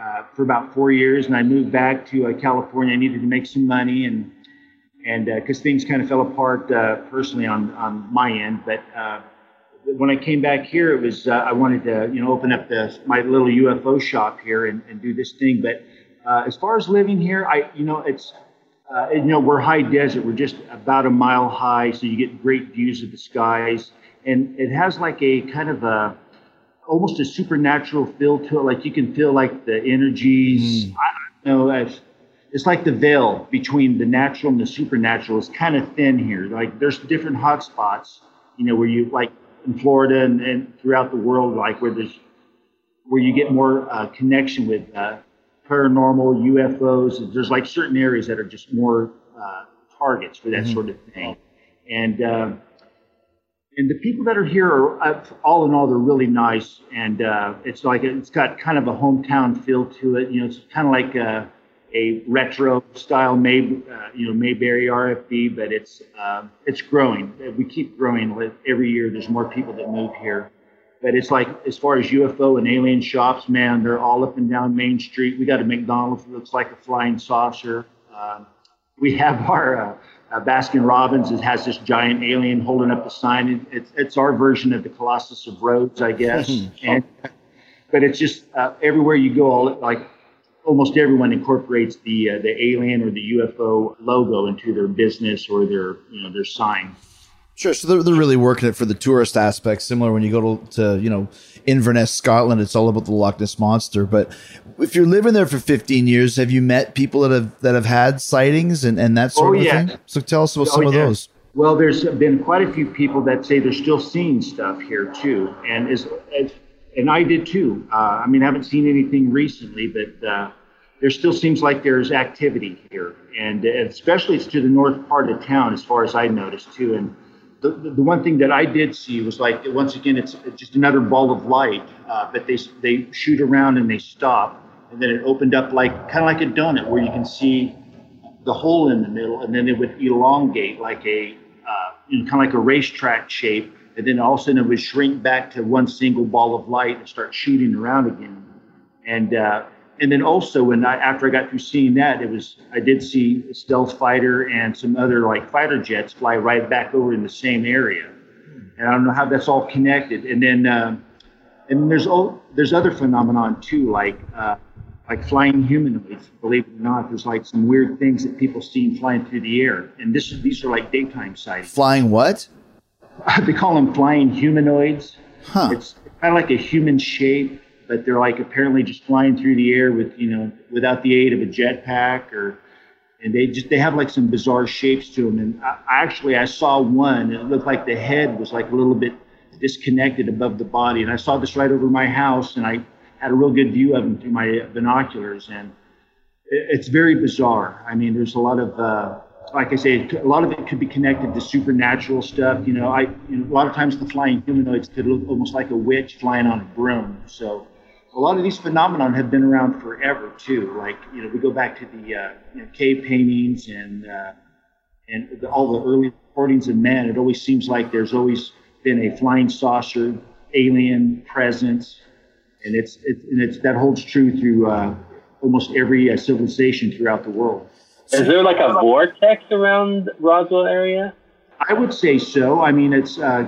uh, for about four years, and I moved back to uh, California. I needed to make some money, and and because uh, things kind of fell apart uh, personally on on my end. But uh, when I came back here, it was uh, I wanted to you know open up the my little U F O shop here and, and do this thing. But uh, as far as living here, I you know it's uh, you know we're high desert. We're just about a mile high, so you get great views of the skies, and it has like a kind of a almost a supernatural feel to it. Like you can feel like the energies. Mm. I don't know. It's, it's like the veil between the natural and the supernatural is kind of thin here. Like there's different hot spots, you know, where you like in Florida and, and throughout the world, like where there's where you get more uh, connection with uh, paranormal U F Os. There's like certain areas that are just more uh, targets for that mm-hmm. sort of thing, and. Uh, And the people that are here are, uh, all in all, they're really nice. And uh, it's like, it's got kind of a hometown feel to it. You know, it's kind of like a, a retro style, May, uh, you know, Mayberry R F B, but it's uh, it's growing. We keep growing. Every year there's more people that move here. But it's like, as far as U F O and alien shops, man, they're all up and down Main Street. We got a McDonald's that looks like a flying saucer. Uh, we have our... Uh, Uh, Baskin Robbins it has this giant alien holding up the sign. It's it's our version of the Colossus of Rhodes, I guess. and but it's just uh, everywhere you go, all like almost everyone incorporates the uh, the alien or the U F O logo into their business or their you know their sign. Sure. So they're, they're really working it for the tourist aspect, similar when you go to, to, you know, Inverness, Scotland, it's all about the Loch Ness Monster. But if you're living there for fifteen years, have you met people that have that have had sightings and, and that sort oh, of yeah. thing? So tell us about oh, some of yeah. those. Well, there's been quite a few people that say they're still seeing stuff here, too. And as, as and I did, too. Uh, I mean, I haven't seen anything recently, but uh, there still seems like there's activity here. And especially it's to the north part of town, as far as I noticed, too. And The, the one thing that I did see was like, once again, it's just another ball of light, uh, but they they shoot around and they stop, and then it opened up like kind of like a donut where you can see the hole in the middle, and then it would elongate like a uh, you know, kind of like a racetrack shape, and then all of a sudden it would shrink back to one single ball of light and start shooting around again. And uh, and then also when I after I got through seeing that, it was I did see a stealth fighter and some other like fighter jets fly right back over in the same area, and I don't know how that's all connected. And then um, and there's all there's other phenomenon too, like uh, like flying humanoids. Believe it or not, there's like some weird things that people seen flying through the air, and this these are like daytime sightings. Flying what? They call them flying humanoids. Huh. It's kind of like a human shape, but they're like apparently just flying through the air with, you know, without the aid of a jetpack, or, and they just, they have like some bizarre shapes to them. And I, I actually, I saw one, and it looked like the head was like a little bit disconnected above the body. And I saw this right over my house, and I had a real good view of them through my binoculars. And it, it's very bizarre. I mean, there's a lot of, uh, like I say, a lot of it could be connected to supernatural stuff. You know, I, you know, a lot of times the flying humanoids could look almost like a witch flying on a broom. So, a lot of these phenomenon have been around forever too. Like, you know, we go back to the uh, you know, cave paintings and uh, and the, all the early reportings of man. It always seems like there's always been a flying saucer, alien presence, and it's it, and it's that holds true through uh, almost every uh, civilization throughout the world. Is there like a vortex around Roswell area? I would say so. I mean, it's uh,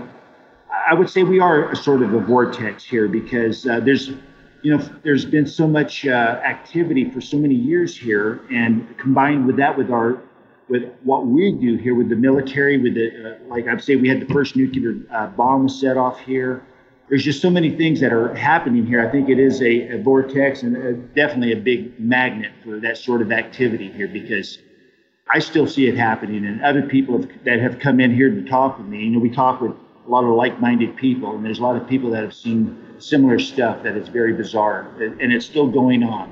I would say we are a sort of a vortex here because uh, there's. You know, there's been so much uh, activity for so many years here, and combined with that, with our, with what we do here with the military, with the, uh, like I'd say, we had the first nuclear uh, bomb set off here. There's just so many things that are happening here. I think it is a, a vortex and a, definitely a big magnet for that sort of activity here, because I still see it happening, and other people have, that have come in here to talk with me. You know, we talk with a lot of like-minded people, and there's a lot of people that have seen similar stuff that is very bizarre, and it's still going on.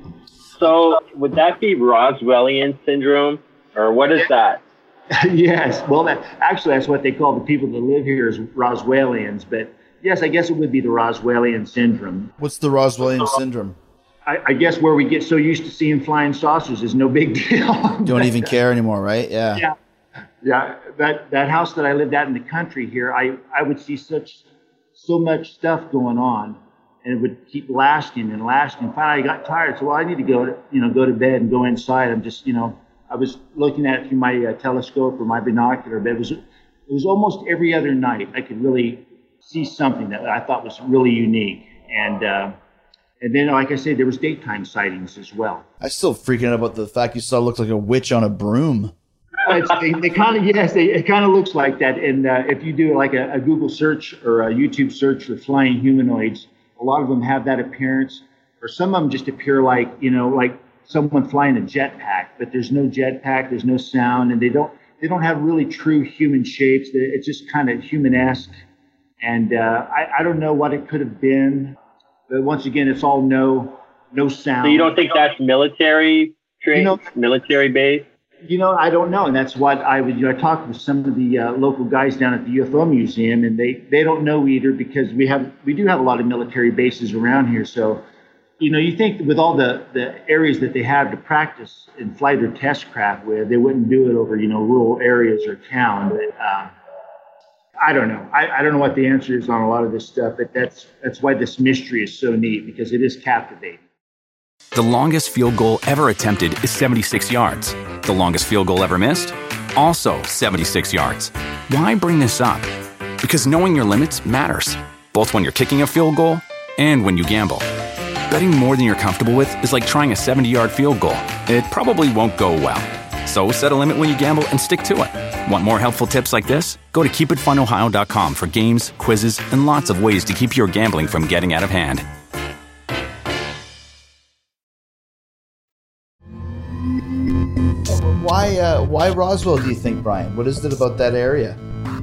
So would that be Roswellian syndrome, or what is that? Yes, well, that actually that's what they call the people that live here is Roswellians, but yes, I guess it would be the Roswellian syndrome. What's the Roswellian syndrome? I, I guess where we get so used to seeing flying saucers is no big deal. Don't even care anymore, right? Yeah. Yeah. Yeah, that, that house that I lived at in the country here, I, I would see such so much stuff going on, and it would keep lasting and lasting. Finally, I got tired. So, well, I need to go, to, you know, go to bed and go inside. I'm just, you know, I was looking at it through my uh, telescope or my binocular, but it was, it was almost every other night I could really see something that I thought was really unique. And, uh, and then, like I said, there was daytime sightings as well. I'm still freaking out about the fact you saw looked like a witch on a broom. It's, they, they kind of, yes, they, it kind of looks like that. And uh, if you do like a, a Google search or a YouTube search for flying humanoids, a lot of them have that appearance, or some of them just appear like, you know, like someone flying a jetpack, but there's no jetpack, there's no sound, and they don't, they don't have really true human shapes. It's just kind of human-esque. And uh, I, I don't know what it could have been. But once again, it's all no no sound. So you don't think that's military train, you know, military base? You know, I don't know, and that's what I would. You know, I talked with some of the uh, local guys down at the U F O Museum, and they, they don't know either because we have we do have a lot of military bases around here. So, you know, you think with all the, the areas that they have to practice in flight or test craft with, they wouldn't do it over, you know, rural areas or town. But um, I don't know. I, I don't know what the answer is on a lot of this stuff, but that's that's why this mystery is so neat, because it is captivating. The longest field goal ever attempted is seventy-six yards. The longest field goal ever missed? Also seventy-six yards. Why bring this up? Because knowing your limits matters, both when you're kicking a field goal and when you gamble. Betting more than you're comfortable with is like trying a seventy-yard field goal. It probably won't go well. So set a limit when you gamble and stick to it. Want more helpful tips like this? Go to keep it fun ohio dot com for games, quizzes, and lots of ways to keep your gambling from getting out of hand. Why uh, why Roswell, do you think, Brian? What is it about that area?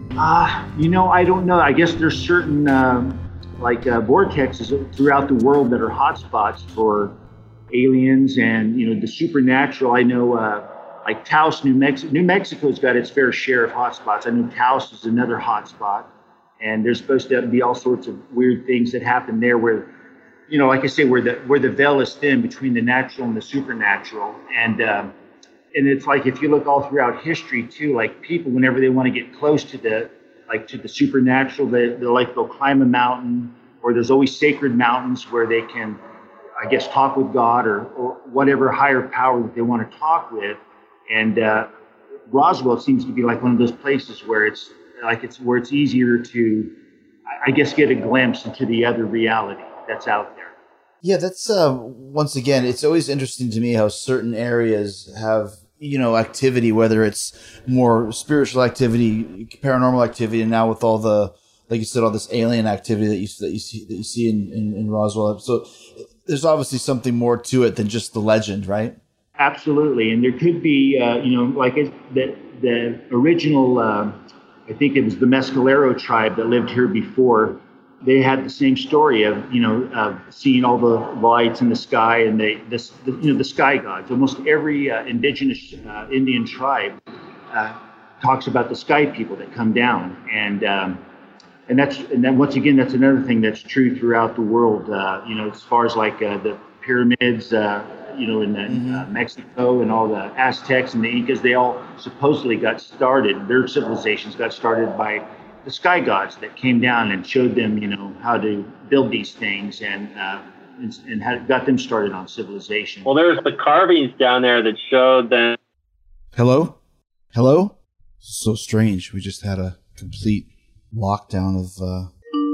Uh, you know, I don't know. I guess there's certain um, like uh, vortexes throughout the world that are hotspots for aliens and, you know, the supernatural. I know uh, like Taos, New Mexico. New Mexico's got its fair share of hotspots. I know Taos is another hotspot. And there's supposed to be all sorts of weird things that happen there where, you know, like I say, where the where the veil is thin between the natural and the supernatural. And um, and it's like, if you look all throughout history too, like people, whenever they want to get close to the, like to the supernatural, they, they're like, they'll climb a mountain, or there's always sacred mountains where they can, I guess, talk with God or, or whatever higher power that they want to talk with. And uh, Roswell seems to be like one of those places where it's like, it's where it's easier to, I guess, get a glimpse into the other reality that's out there. Yeah, that's, uh, once again, it's always interesting to me how certain areas have, you know, activity, whether it's more spiritual activity, paranormal activity, and now with all the, like you said, all this alien activity that you that you see that you see in, in, in Roswell. So there's obviously something more to it than just the legend, right? Absolutely, and there could be, uh, you know, like it, the the original, uh, I think it was the Mescalero tribe that lived here before. They had the same story of, you know, of seeing all the lights in the sky, and they, this, the, you know, the sky gods. Almost every uh, indigenous uh, Indian tribe uh, talks about the sky people that come down, and um, and that's and then once again, that's another thing that's true throughout the world. Uh, you know, as far as like uh, the pyramids, uh, you know, in, in uh, Mexico, and all the Aztecs and the Incas, they all supposedly got started. Their civilizations got started by the sky gods that came down and showed them, you know, how to build these things, and uh, and, and had, got them started on civilization. Well, there's the carvings down there that showed that. Hello? Hello? So strange. We just had a complete lockdown of... Uh...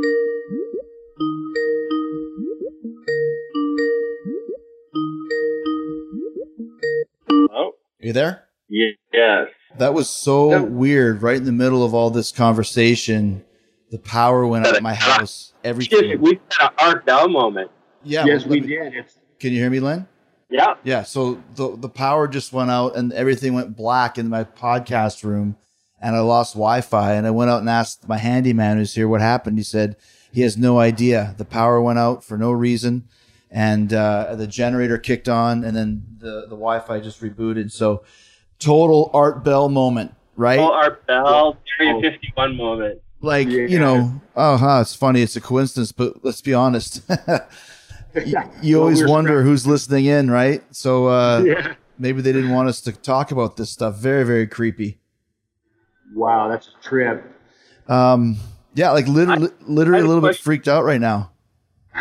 Oh. Are you there? Yes. That was so yeah. weird. Right in the middle of all this conversation, the power went out of my house. Everything. We had an Art Bell moment. Yeah. Yes, well, we me, did. It's- Can you hear me, Len? Yeah. Yeah. So the the power just went out and everything went black in my podcast room, and I lost Wi-Fi. And I went out and asked my handyman who's here what happened. He said he has no idea. The power went out for no reason, and uh, the generator kicked on, and then the the Wi-Fi just rebooted. So. Total Art Bell moment, right? Total Art Bell, Area fifty-one moment. Like, yeah. you know, oh, huh, it's funny. It's a coincidence, but let's be honest. you you always well, wonder who's listening in, right? So uh, yeah. maybe they didn't want us to talk about this stuff. Very, very creepy. Wow, that's a trip. Um, yeah, like literally, I, literally I a little question. bit freaked out right now.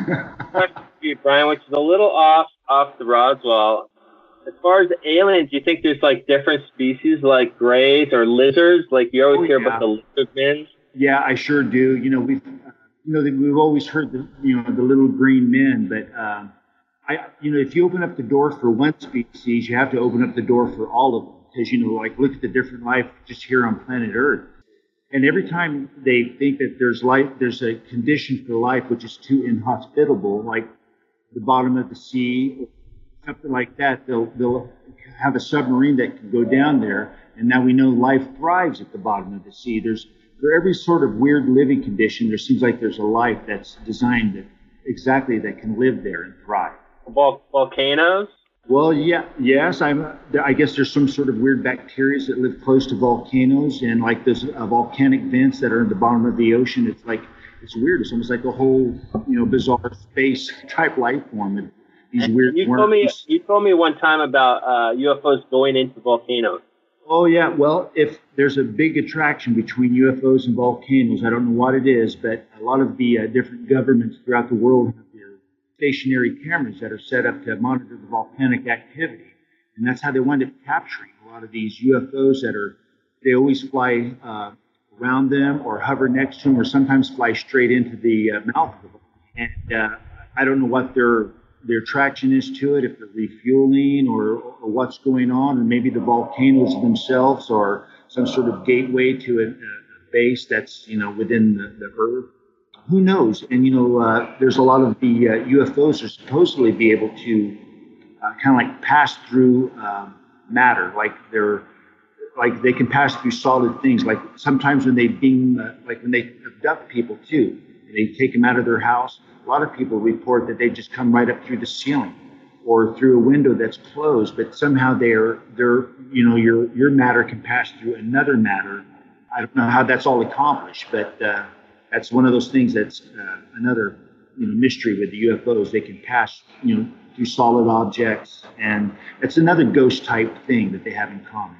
Brian, which is a little off off the Roswell. As far as the aliens, do you think there's like different species like greys or lizards? Like you always Oh, hear yeah. about the lizard men. Yeah, I sure do. You know, we've you know we've always heard the you know the little green men, but um, I you know if you open up the door for one species, you have to open up the door for all of them because you know like look at the different life just here on planet Earth, and every time they think that there's life, there's a condition for life which is too inhospitable, like the bottom of the sea, or something like that. They'll they'll have a submarine that can go down there, and now we know life thrives at the bottom of the sea. There's For every sort of weird living condition, there seems like there's a life that's designed that exactly that can live there and thrive. Vol- volcanoes? Well, yeah, yes, I'm. I guess there's some sort of weird bacteria that live close to volcanoes, and like those uh, volcanic vents that are at the bottom of the ocean. It's like it's weird. It's almost like a whole, you know, bizarre space type life form. And these weird. You told me you told me one time about uh, U F Os going into volcanoes. Oh, yeah. Well, if there's a big attraction between U F Os and volcanoes, I don't know what it is, but a lot of the uh, different governments throughout the world have their stationary cameras that are set up to monitor the volcanic activity. And that's how they wind up capturing a lot of these U F Os that are, they always fly uh, around them or hover next to them or sometimes fly straight into the uh, mouth of them. And uh, I don't know what their their traction is to it, if they're refueling or, or what's going on, or maybe the volcanoes themselves or some sort of gateway to a, a base that's, you know, within the, the earth. Who knows? And, you know, uh, there's a lot of the uh, U F Os are supposedly be able to uh, kind of like pass through um, matter, like they're, like they can pass through solid things. Like sometimes when they beam, uh, like when they abduct people too, they take them out of their house. A lot of people report that they just come right up through the ceiling or through a window that's closed, but somehow they're, they're, you know, your, your matter can pass through another matter. I don't know how that's all accomplished, but uh, that's one of those things that's uh, another, you know, mystery with the U F Os. They can pass, you know, through solid objects, and it's another ghost type thing that they have in common.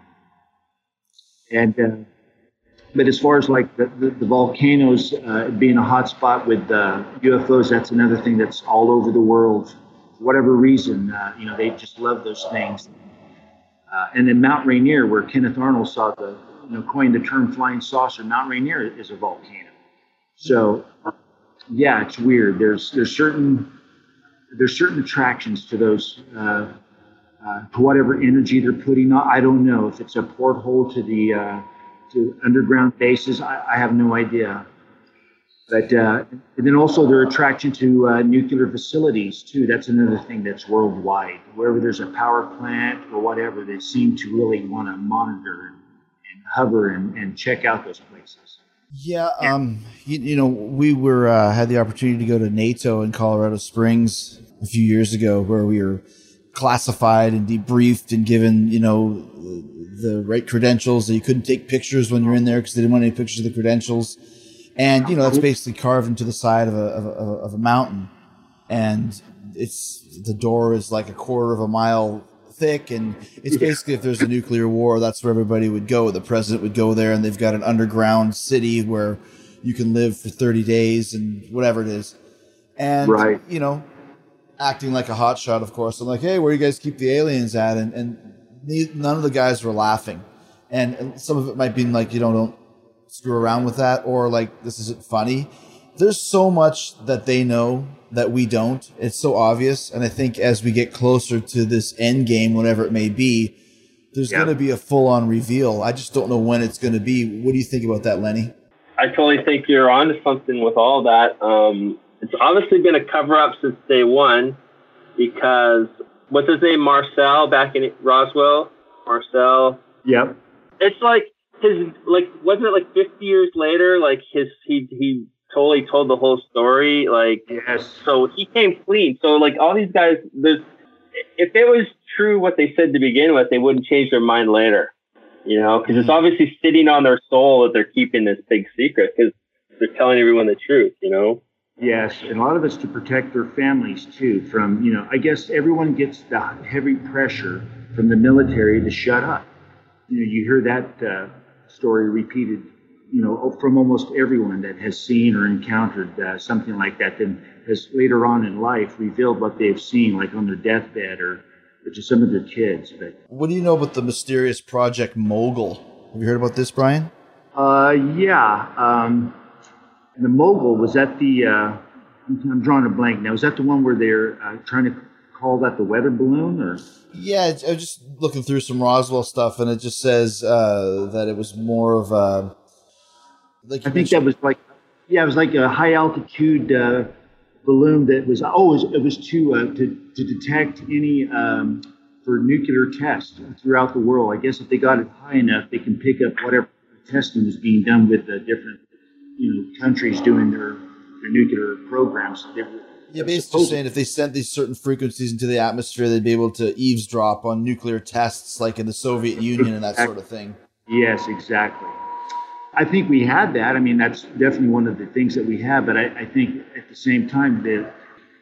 And, uh, But as far as like the, the, the volcanoes uh, being a hot spot with uh, U F Os, that's another thing that's all over the world. For whatever reason, uh, you know, they just love those things. Uh, and then Mount Rainier, where Kenneth Arnold saw the, you know, coined the term flying saucer, Mount Rainier is a volcano. So, uh, yeah, it's weird. There's there's certain there's certain attractions to those. Uh, uh, to whatever energy they're putting on, I don't know if it's a porthole to the uh, to underground bases. I, I have no idea. But uh, and then also their attraction to uh, nuclear facilities too. That's another thing that's worldwide. Wherever there's a power plant or whatever, they seem to really want to monitor and, and hover and, and check out those places. Yeah, um, you, you know, we were uh, had the opportunity to go to NATO in Colorado Springs a few years ago, where we were classified and debriefed and given, you know, the right credentials. That you couldn't take pictures when you're in there because they didn't want any pictures of the credentials. And, you know, that's basically carved into the side of a, of a, of a mountain. And it's, the door is like a quarter of a mile thick. And it's basically, if there's a nuclear war, that's where everybody would go. The president would go there, and they've got an underground city where you can live for thirty days and whatever it is. And, Right. you know, acting like a hotshot, of course. I'm like, hey, where do you guys keep the aliens at? And, and none of the guys were laughing. And some of it might be like, you know, don't screw around with that, or like, this isn't funny. There's so much that they know that we don't. It's so obvious. And I think as we get closer to this end game, whatever it may be, there's Yeah. going to be a full-on reveal. I just don't know when it's going to be. What do you think about that, Lenny? I totally think you're onto something with all that. Um, it's obviously been a cover-up since day one, because what's his name, Marcel, back in Roswell? Marcel. Yep. It's like his, like, wasn't it like fifty years later? Like his, he he totally told the whole story. Like, Yes. so he came clean. So like all these guys, there's, if it was true what they said to begin with, they wouldn't change their mind later. You know, because it's obviously sitting on their soul that they're keeping this big secret, because they're telling everyone the truth. You know. Yes, and a lot of it's to protect their families too from, you know, I guess everyone gets the heavy pressure from the military to shut up. You know, you hear that uh, story repeated you know, from almost everyone that has seen or encountered uh, something like that, then has later on in life revealed what they've seen, like on their deathbed or, or to some of their kids. But what do you know about the mysterious Project Mogul? Have you heard about this, Brian? uh, yeah, um, the Mogul, was that the? Uh, I'm drawing a blank now. Is that the one where they're uh, trying to call that the weather balloon, or? Yeah, it's, I was just looking through some Roswell stuff, and it just says uh, that it was more of a. Like I think that was like, yeah, it was like a high altitude uh, balloon that was. Oh, it was, it was to uh, to to detect any um, for nuclear tests throughout the world. I guess if they got it high enough, they can pick up whatever testing was being done with the different, you know, countries doing their their nuclear programs. They were, Yeah, basically saying if they sent these certain frequencies into the atmosphere, they'd be able to eavesdrop on nuclear tests like in the Soviet Union and that sort of thing. Yes, exactly. I think we had that. I mean, that's definitely one of the things that we have. But I, I think at the same time that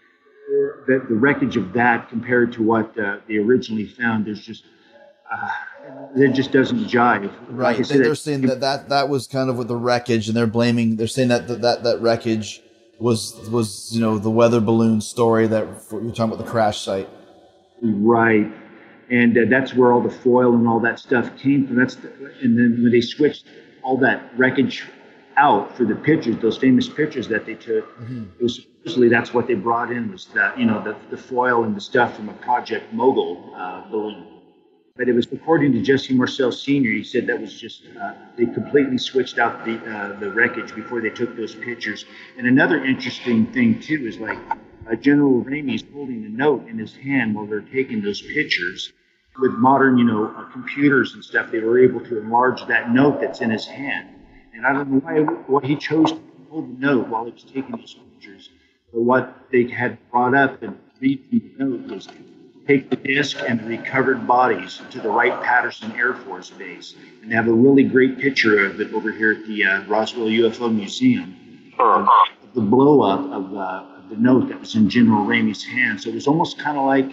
the, the wreckage of that compared to what uh, they originally found, there's just uh, it just doesn't jive. Right. Like they, they're saying that, that that was kind of with the wreckage, and they're blaming. They're saying that that that, that wreckage was was you know the weather balloon story that you're talking about, the crash site. Right. And uh, that's where all the foil and all that stuff came from. That's the, and then when they switched all that wreckage out for the pictures, those famous pictures that they took, mm-hmm. it was supposedly that's what they brought in was that, you know, the, the foil and the stuff from a Project Mogul uh, balloon. But it was, according to Jesse Marcel Senior, he said that was just, uh, they completely switched out the uh, the wreckage before they took those pictures. And another interesting thing, too, is like uh, General Ramey's holding a note in his hand while they're taking those pictures. With modern, you know, uh, computers and stuff, they were able to enlarge that note that's in his hand. And I don't know why, why he chose to hold the note while he was taking these pictures. But what they had brought up and read from the note was take the disc and the recovered bodies to the Wright-Patterson Air Force Base. And they have a really great picture of it over here at the uh, Roswell U F O Museum. Of the blow-up of, uh, of the note that was in General Ramey's hand. So it was almost kind of like,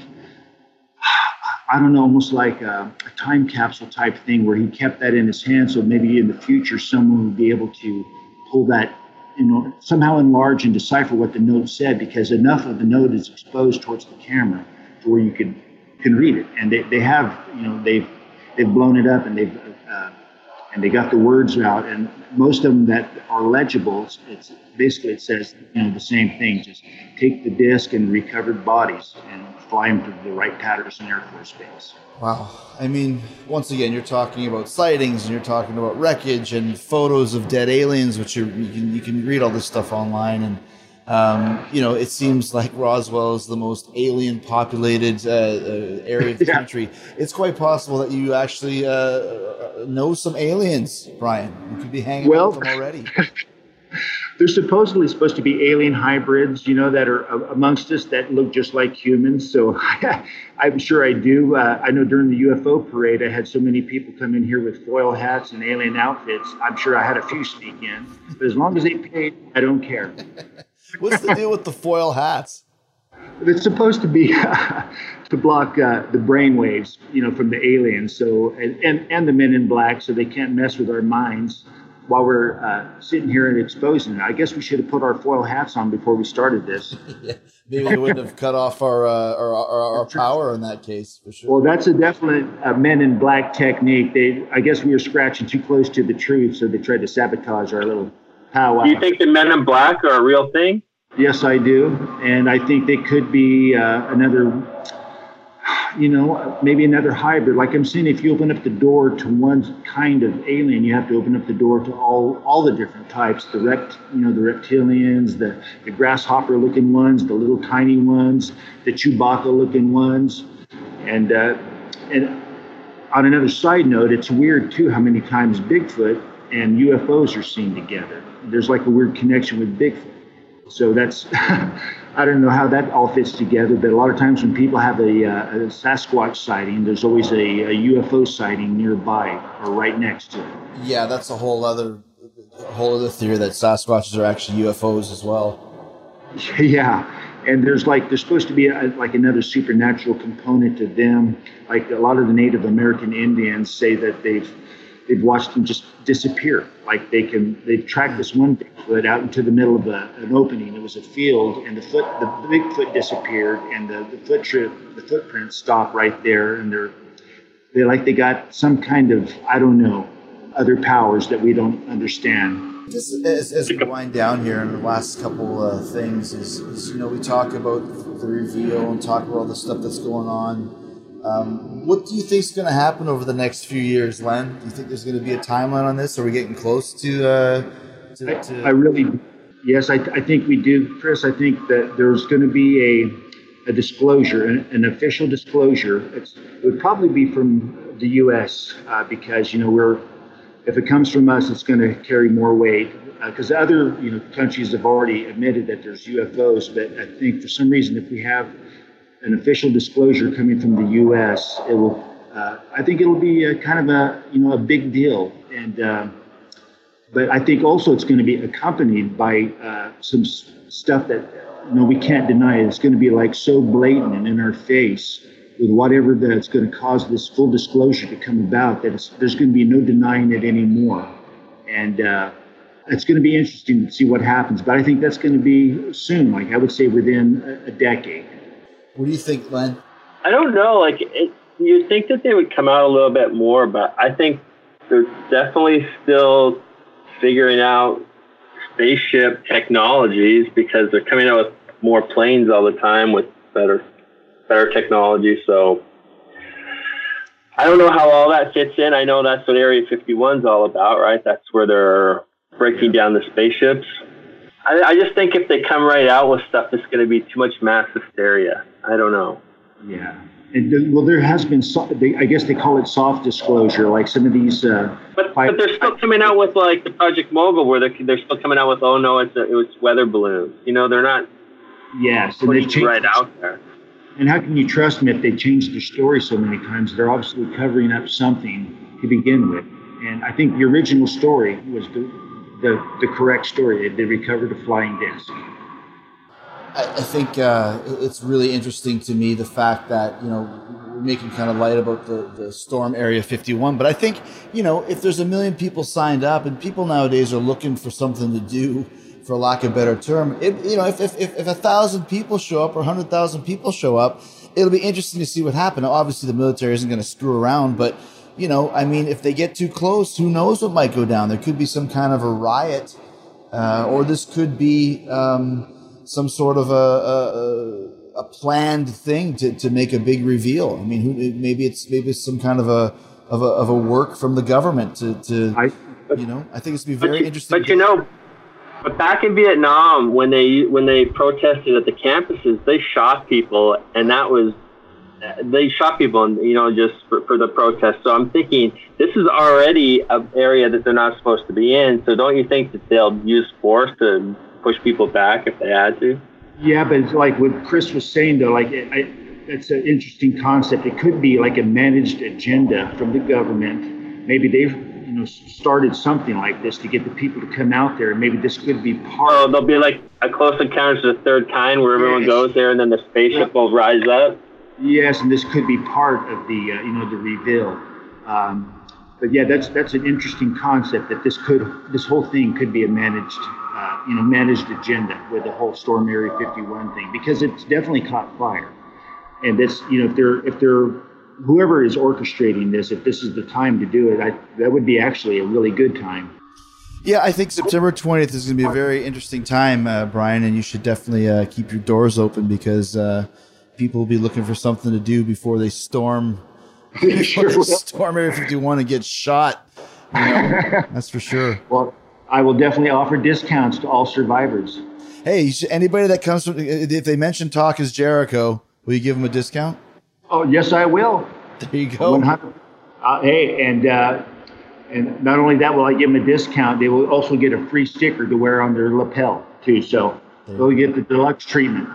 I don't know, almost like a, a time capsule type thing where he kept that in his hand. So maybe in the future, someone would be able to pull that, you know, somehow enlarge and decipher what the note said, because enough of the note is exposed towards the camera to where you can can read it. And they, they have, you know, they've they've blown it up and they've uh, and they got the words out. And most of them that are legible, it's, it's basically it says, you know, the same thing. Just take the disc and recovered bodies and fly them to the Wright-Patterson Air Force Base. Wow. I mean, once again, you're talking about sightings and you're talking about wreckage and photos of dead aliens, which you're, you can you can read all this stuff online. And, um, you know, it seems like Roswell is the most alien-populated uh, uh, area of the Yeah. country. It's quite possible that you actually uh, know some aliens, Brian. You could be hanging Well, out with them already. There's supposedly supposed to be alien hybrids, you know, that are uh, amongst us that look just like humans. So I'm sure I do. Uh, I know during the U F O parade, I had so many people come in here with foil hats and alien outfits. I'm sure I had a few sneak in. But as long as they paid, I don't care. What's the deal with the foil hats? It's supposed to be to block uh, the brain waves, you know, from the aliens. So and, and, and the men in black, so they can't mess with our minds while we're uh, sitting here and exposing it. I guess we should have put our foil hats on before we started this. Yeah, maybe they wouldn't have cut off our, uh, our, our our power in that case, for sure. Well, that's a definite uh, men in black technique. They, I guess we were scratching too close to the truth, so they tried to sabotage our little powwow. Do you think the men in black are a real thing? Yes, I do. And I think they could be uh, another, you know, maybe another hybrid. Like I'm saying, if you open up the door to one kind of alien, you have to open up the door to all all the different types. The rept, you know, the reptilians, the, the grasshopper-looking ones, the little tiny ones, the Chewbacca-looking ones. And uh, and on another side note, it's weird, too, how many times Bigfoot and U F Os are seen together. There's like a weird connection with Bigfoot. So that's, I don't know how that all fits together, but a lot of times when people have a, uh, a Sasquatch sighting, there's always a, a U F O sighting nearby or right next to it. Yeah, that's a whole other whole other theory that Sasquatches are actually U F Os as well. Yeah, and there's like, there's supposed to be a, like another supernatural component to them. Like a lot of the Native American Indians say that they've they've watched them just disappear. Like they can, they've tracked this one Bigfoot out into the middle of a, an opening. It was a field, and the foot, the Bigfoot disappeared, and the, the foot trip, the footprints stopped right there, and they're they like they got some kind of, I don't know, other powers that we don't understand. Just as, as we wind down here, and the last couple uh, things is, is, you know, we talk about the reveal and talk about all the stuff that's going on. Um, what do you think is going to happen over the next few years, Len? Do you think there's going to be a timeline on this? Are we getting close to? Uh, to, to... I, I really, yes, I, I think we do, Chris. I think that there's going to be a, a disclosure, an, an official disclosure. It's, it would probably be from the U S uh, because you know we're, if it comes from us, it's going to carry more weight. Because uh, other you know countries have already admitted that there's U F Os, but I think for some reason, if we have an official disclosure coming from the U S, it will. Uh, I think it'll be a kind of a you know a big deal, and uh, but I think also it's going to be accompanied by uh, some s- stuff that you know we can't deny. It's going to be like so blatant and in our face with whatever that's going to cause this full disclosure to come about that it's, there's going to be no denying it anymore, and uh, it's going to be interesting to see what happens. But I think that's going to be soon. Like I would say within a, a decade. What do you think, Len? I don't know. Like, it, you'd think that they would come out a little bit more, but I think they're definitely still figuring out spaceship technologies because they're coming out with more planes all the time with better, better technology. So I don't know how all that fits in. I know that's what Area fifty-one is all about, right? That's where they're breaking down the spaceships. I, I just think if they come right out with stuff, it's going to be too much mass hysteria. I don't know. Yeah. And the, well, there has been, so, they, I guess they call it soft disclosure, like some of these. Uh, but, five, but they're still coming out with like the Project Mogul, where they're, they're still coming out with, oh no, it's a, it was weather balloons. You know, they're not. Yes, and putting they change right out there. And how can you trust them if they changed their story so many times? They're obviously covering up something to begin with. And I think the original story was the the, the correct story. They recovered a flying disc. I, I think uh, it's really interesting to me the fact that, you know, we're making kind of light about the, the storm Area fifty-one. But I think, you know, if there's a million people signed up and people nowadays are looking for something to do, for lack of a better term, it, you know, if, if, if, if a thousand people show up or a hundred thousand people show up, it'll be interesting to see what happens. Now, obviously, the military isn't going to screw around, but, you know, I mean, if they get too close, who knows what might go down? There could be some kind of a riot, uh, or this could be um, some sort of a, a, a planned thing to, to make a big reveal. I mean, who, maybe it's maybe it's some kind of a of a of a work from the government to, to I, you know. I think it's going to be very but you, interesting. But you know. But back in Vietnam, when they when they protested at the campuses, they shot people, and that was they shot people, and you know, just for, for the protest. So I'm thinking this is already an area that they're not supposed to be in. So don't you think that they'll use force to push people back if they had to? Yeah, but it's like what Chris was saying, though. Like, I, it's an interesting concept. It could be like a managed agenda from the government. Maybe they've you know started something like this to get the people to come out there, and maybe this could be part. Oh, there'll be like a Close Encounters of the Third Kind where everyone yes. goes there, and then the spaceship yeah. will rise up. Yes, and this could be part of the uh, you know the reveal. Um, but yeah, that's that's an interesting concept that this could this whole thing could be a managed uh, you know managed agenda with the whole Storm Area fifty-one thing, because it's definitely caught fire, and this you know if they're if they're whoever is orchestrating this, if this is the time to do it, I, that would be actually a really good time. Yeah, I think September twentieth is going to be a very interesting time, uh, Brian, and you should definitely uh, keep your doors open because uh, people will be looking for something to do before they storm, before they storm Area fifty-one and get shot. You know, that's for sure. Well, I will definitely offer discounts to all survivors. Hey, anybody that comes from, if they mention Talk is Jericho, will you give them a discount? Oh, yes, I will. There you go. Uh, hey, and uh, and not only that will I give them a discount, they will also get a free sticker to wear on their lapel, too. So they'll get the deluxe treatment.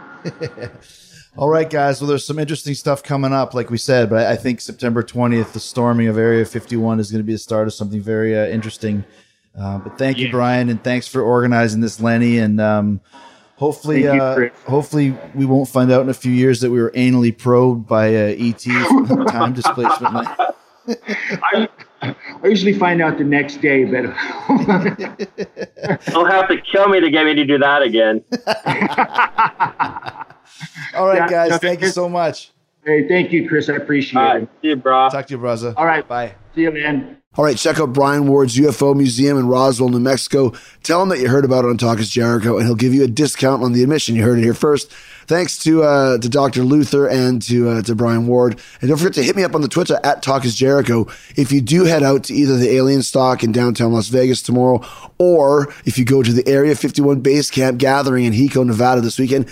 All right, guys. Well, there's some interesting stuff coming up, like we said, but I think September twentieth, the storming of Area fifty-one is going to be the start of something very uh, interesting. Uh, but thank yeah. you, Brian, and thanks for organizing this, Lenny, and um, Hopefully, you, uh, hopefully we won't find out in a few years that we were anally probed by uh, E T time displacement. I, I usually find out the next day, but Don't have to kill me to get me to do that again. All right, Yeah, guys. no, Thank you so much. hey, thank you, Chris. I appreciate All it. right, see you, bro. Talk to you, brother. All right. Bye. See you, man. All right, check out Brian Ward's U F O Museum in Roswell, New Mexico. Tell him that you heard about it on Talk is Jericho, and he'll give you a discount on the admission. You heard it here first. Thanks to uh, to Doctor Luther and to uh, to Brian Ward. And don't forget to hit me up on the Twitter at Talk is Jericho. If you do head out to either the Alien Stock in downtown Las Vegas tomorrow, or if you go to the Area fifty-one Base Camp gathering in Hico, Nevada this weekend,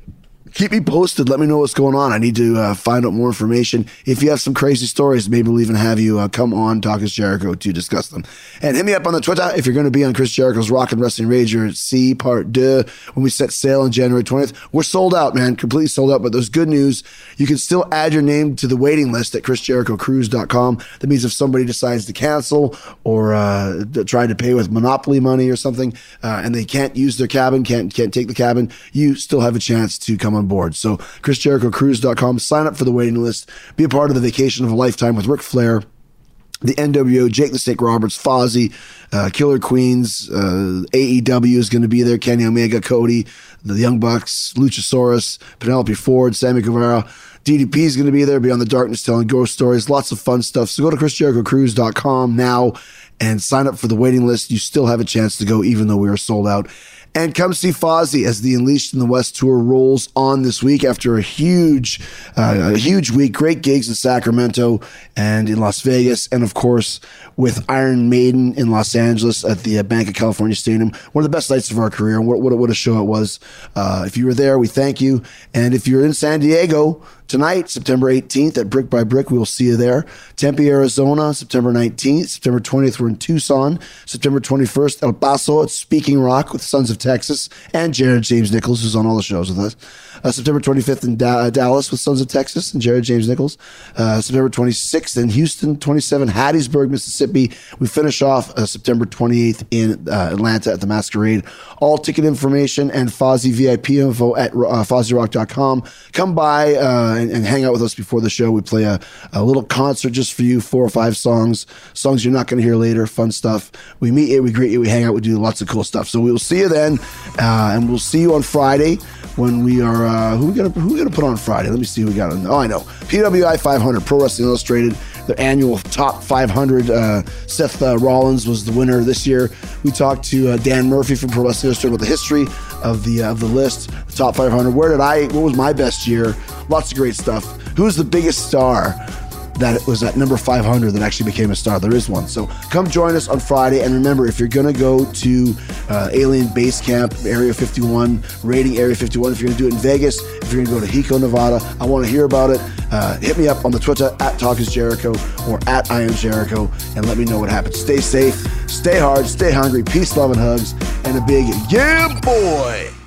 keep me posted. Let me know what's going on. I need to uh, find out more information. If you have some crazy stories, maybe we'll even have you uh, come on Talk is Jericho to discuss them. And hit me up on the Twitter if you're going to be on Chris Jericho's Rock and Wrestling Rager C Part two when we set sail on January twentieth. We're sold out, man. Completely sold out. But there's good news. You can still add your name to the waiting list at chris jericho cruise dot com. That means if somebody decides to cancel or uh, try to pay with Monopoly money or something, uh, and they can't use their cabin, can't can't take the cabin, you still have a chance to come on board. So chris jericho cruise dot com, sign up for the waiting list, be a part of the vacation of a lifetime with Ric Flair, the N W O, Jake the Snake Roberts, Fozzy, uh, Killer Queens, uh, A E W is going to be there, Kenny Omega, Cody, the Young Bucks, Luchasaurus, Penelope Ford, Sammy Guevara. D D P is going to be there, Beyond the Darkness, telling ghost stories, lots of fun stuff. So go to chris jericho cruise dot com now and sign up for the waiting list. You still have a chance to go, even though we are sold out. And come see Fozzy as the Unleashed in the West tour rolls on this week after a huge, uh, a huge week. Great gigs in Sacramento and in Las Vegas, and of course with Iron Maiden in Los Angeles at the uh, Bank of California Stadium. One of the best nights of our career, and what, what, what a show it was. Uh, if you were there, we thank you. And if you're in San Diego tonight, September eighteenth at Brick by Brick, we will see you there. Tempe, Arizona, September nineteenth. September twentieth, we're in Tucson. September twenty-first, El Paso at Speaking Rock with Sons of Texas and Jared James Nichols, who's on all the shows with us. Uh, September twenty-fifth in da- Dallas with Sons of Texas and Jared James Nichols. Uh, September twenty-sixth in Houston, twenty-seventh, Hattiesburg, Mississippi. We finish off uh, September twenty-eighth in uh, Atlanta at the Masquerade. All ticket information and Fozzy V I P info at uh, fozzy rock dot com. Come by uh, and, and hang out with us before the show. We play a, a little concert just for you, four or five songs, songs you're not going to hear later, fun stuff. We meet you, we greet you, we hang out, we do lots of cool stuff. So we will see you then, uh, and we'll see you on Friday when we are, uh, who we gonna who we gonna put on Friday? Let me see who we got on. Oh, I know. P W I five hundred, Pro Wrestling Illustrated, their annual top five hundred. Uh, Seth uh, Rollins was the winner this year. We talked to uh, Dan Murphy from Pro Wrestling Illustrated about the history of the uh, of the list, the top five hundred. Where did I? What was my best year? Lots of great stuff. Who's the biggest star that was at number five hundred that actually became a star? There is one. So come join us on Friday. And remember, if you're going to go to uh, Alien Base Camp, Area fifty-one, raiding Area fifty-one, if you're going to do it in Vegas, if you're going to go to Hico, Nevada, I want to hear about it. Uh, hit me up on the Twitter at Talk is Jericho or at I am Jericho and let me know what happens. Stay safe, stay hard, stay hungry, peace, love, and hugs, and a big yeah, boy.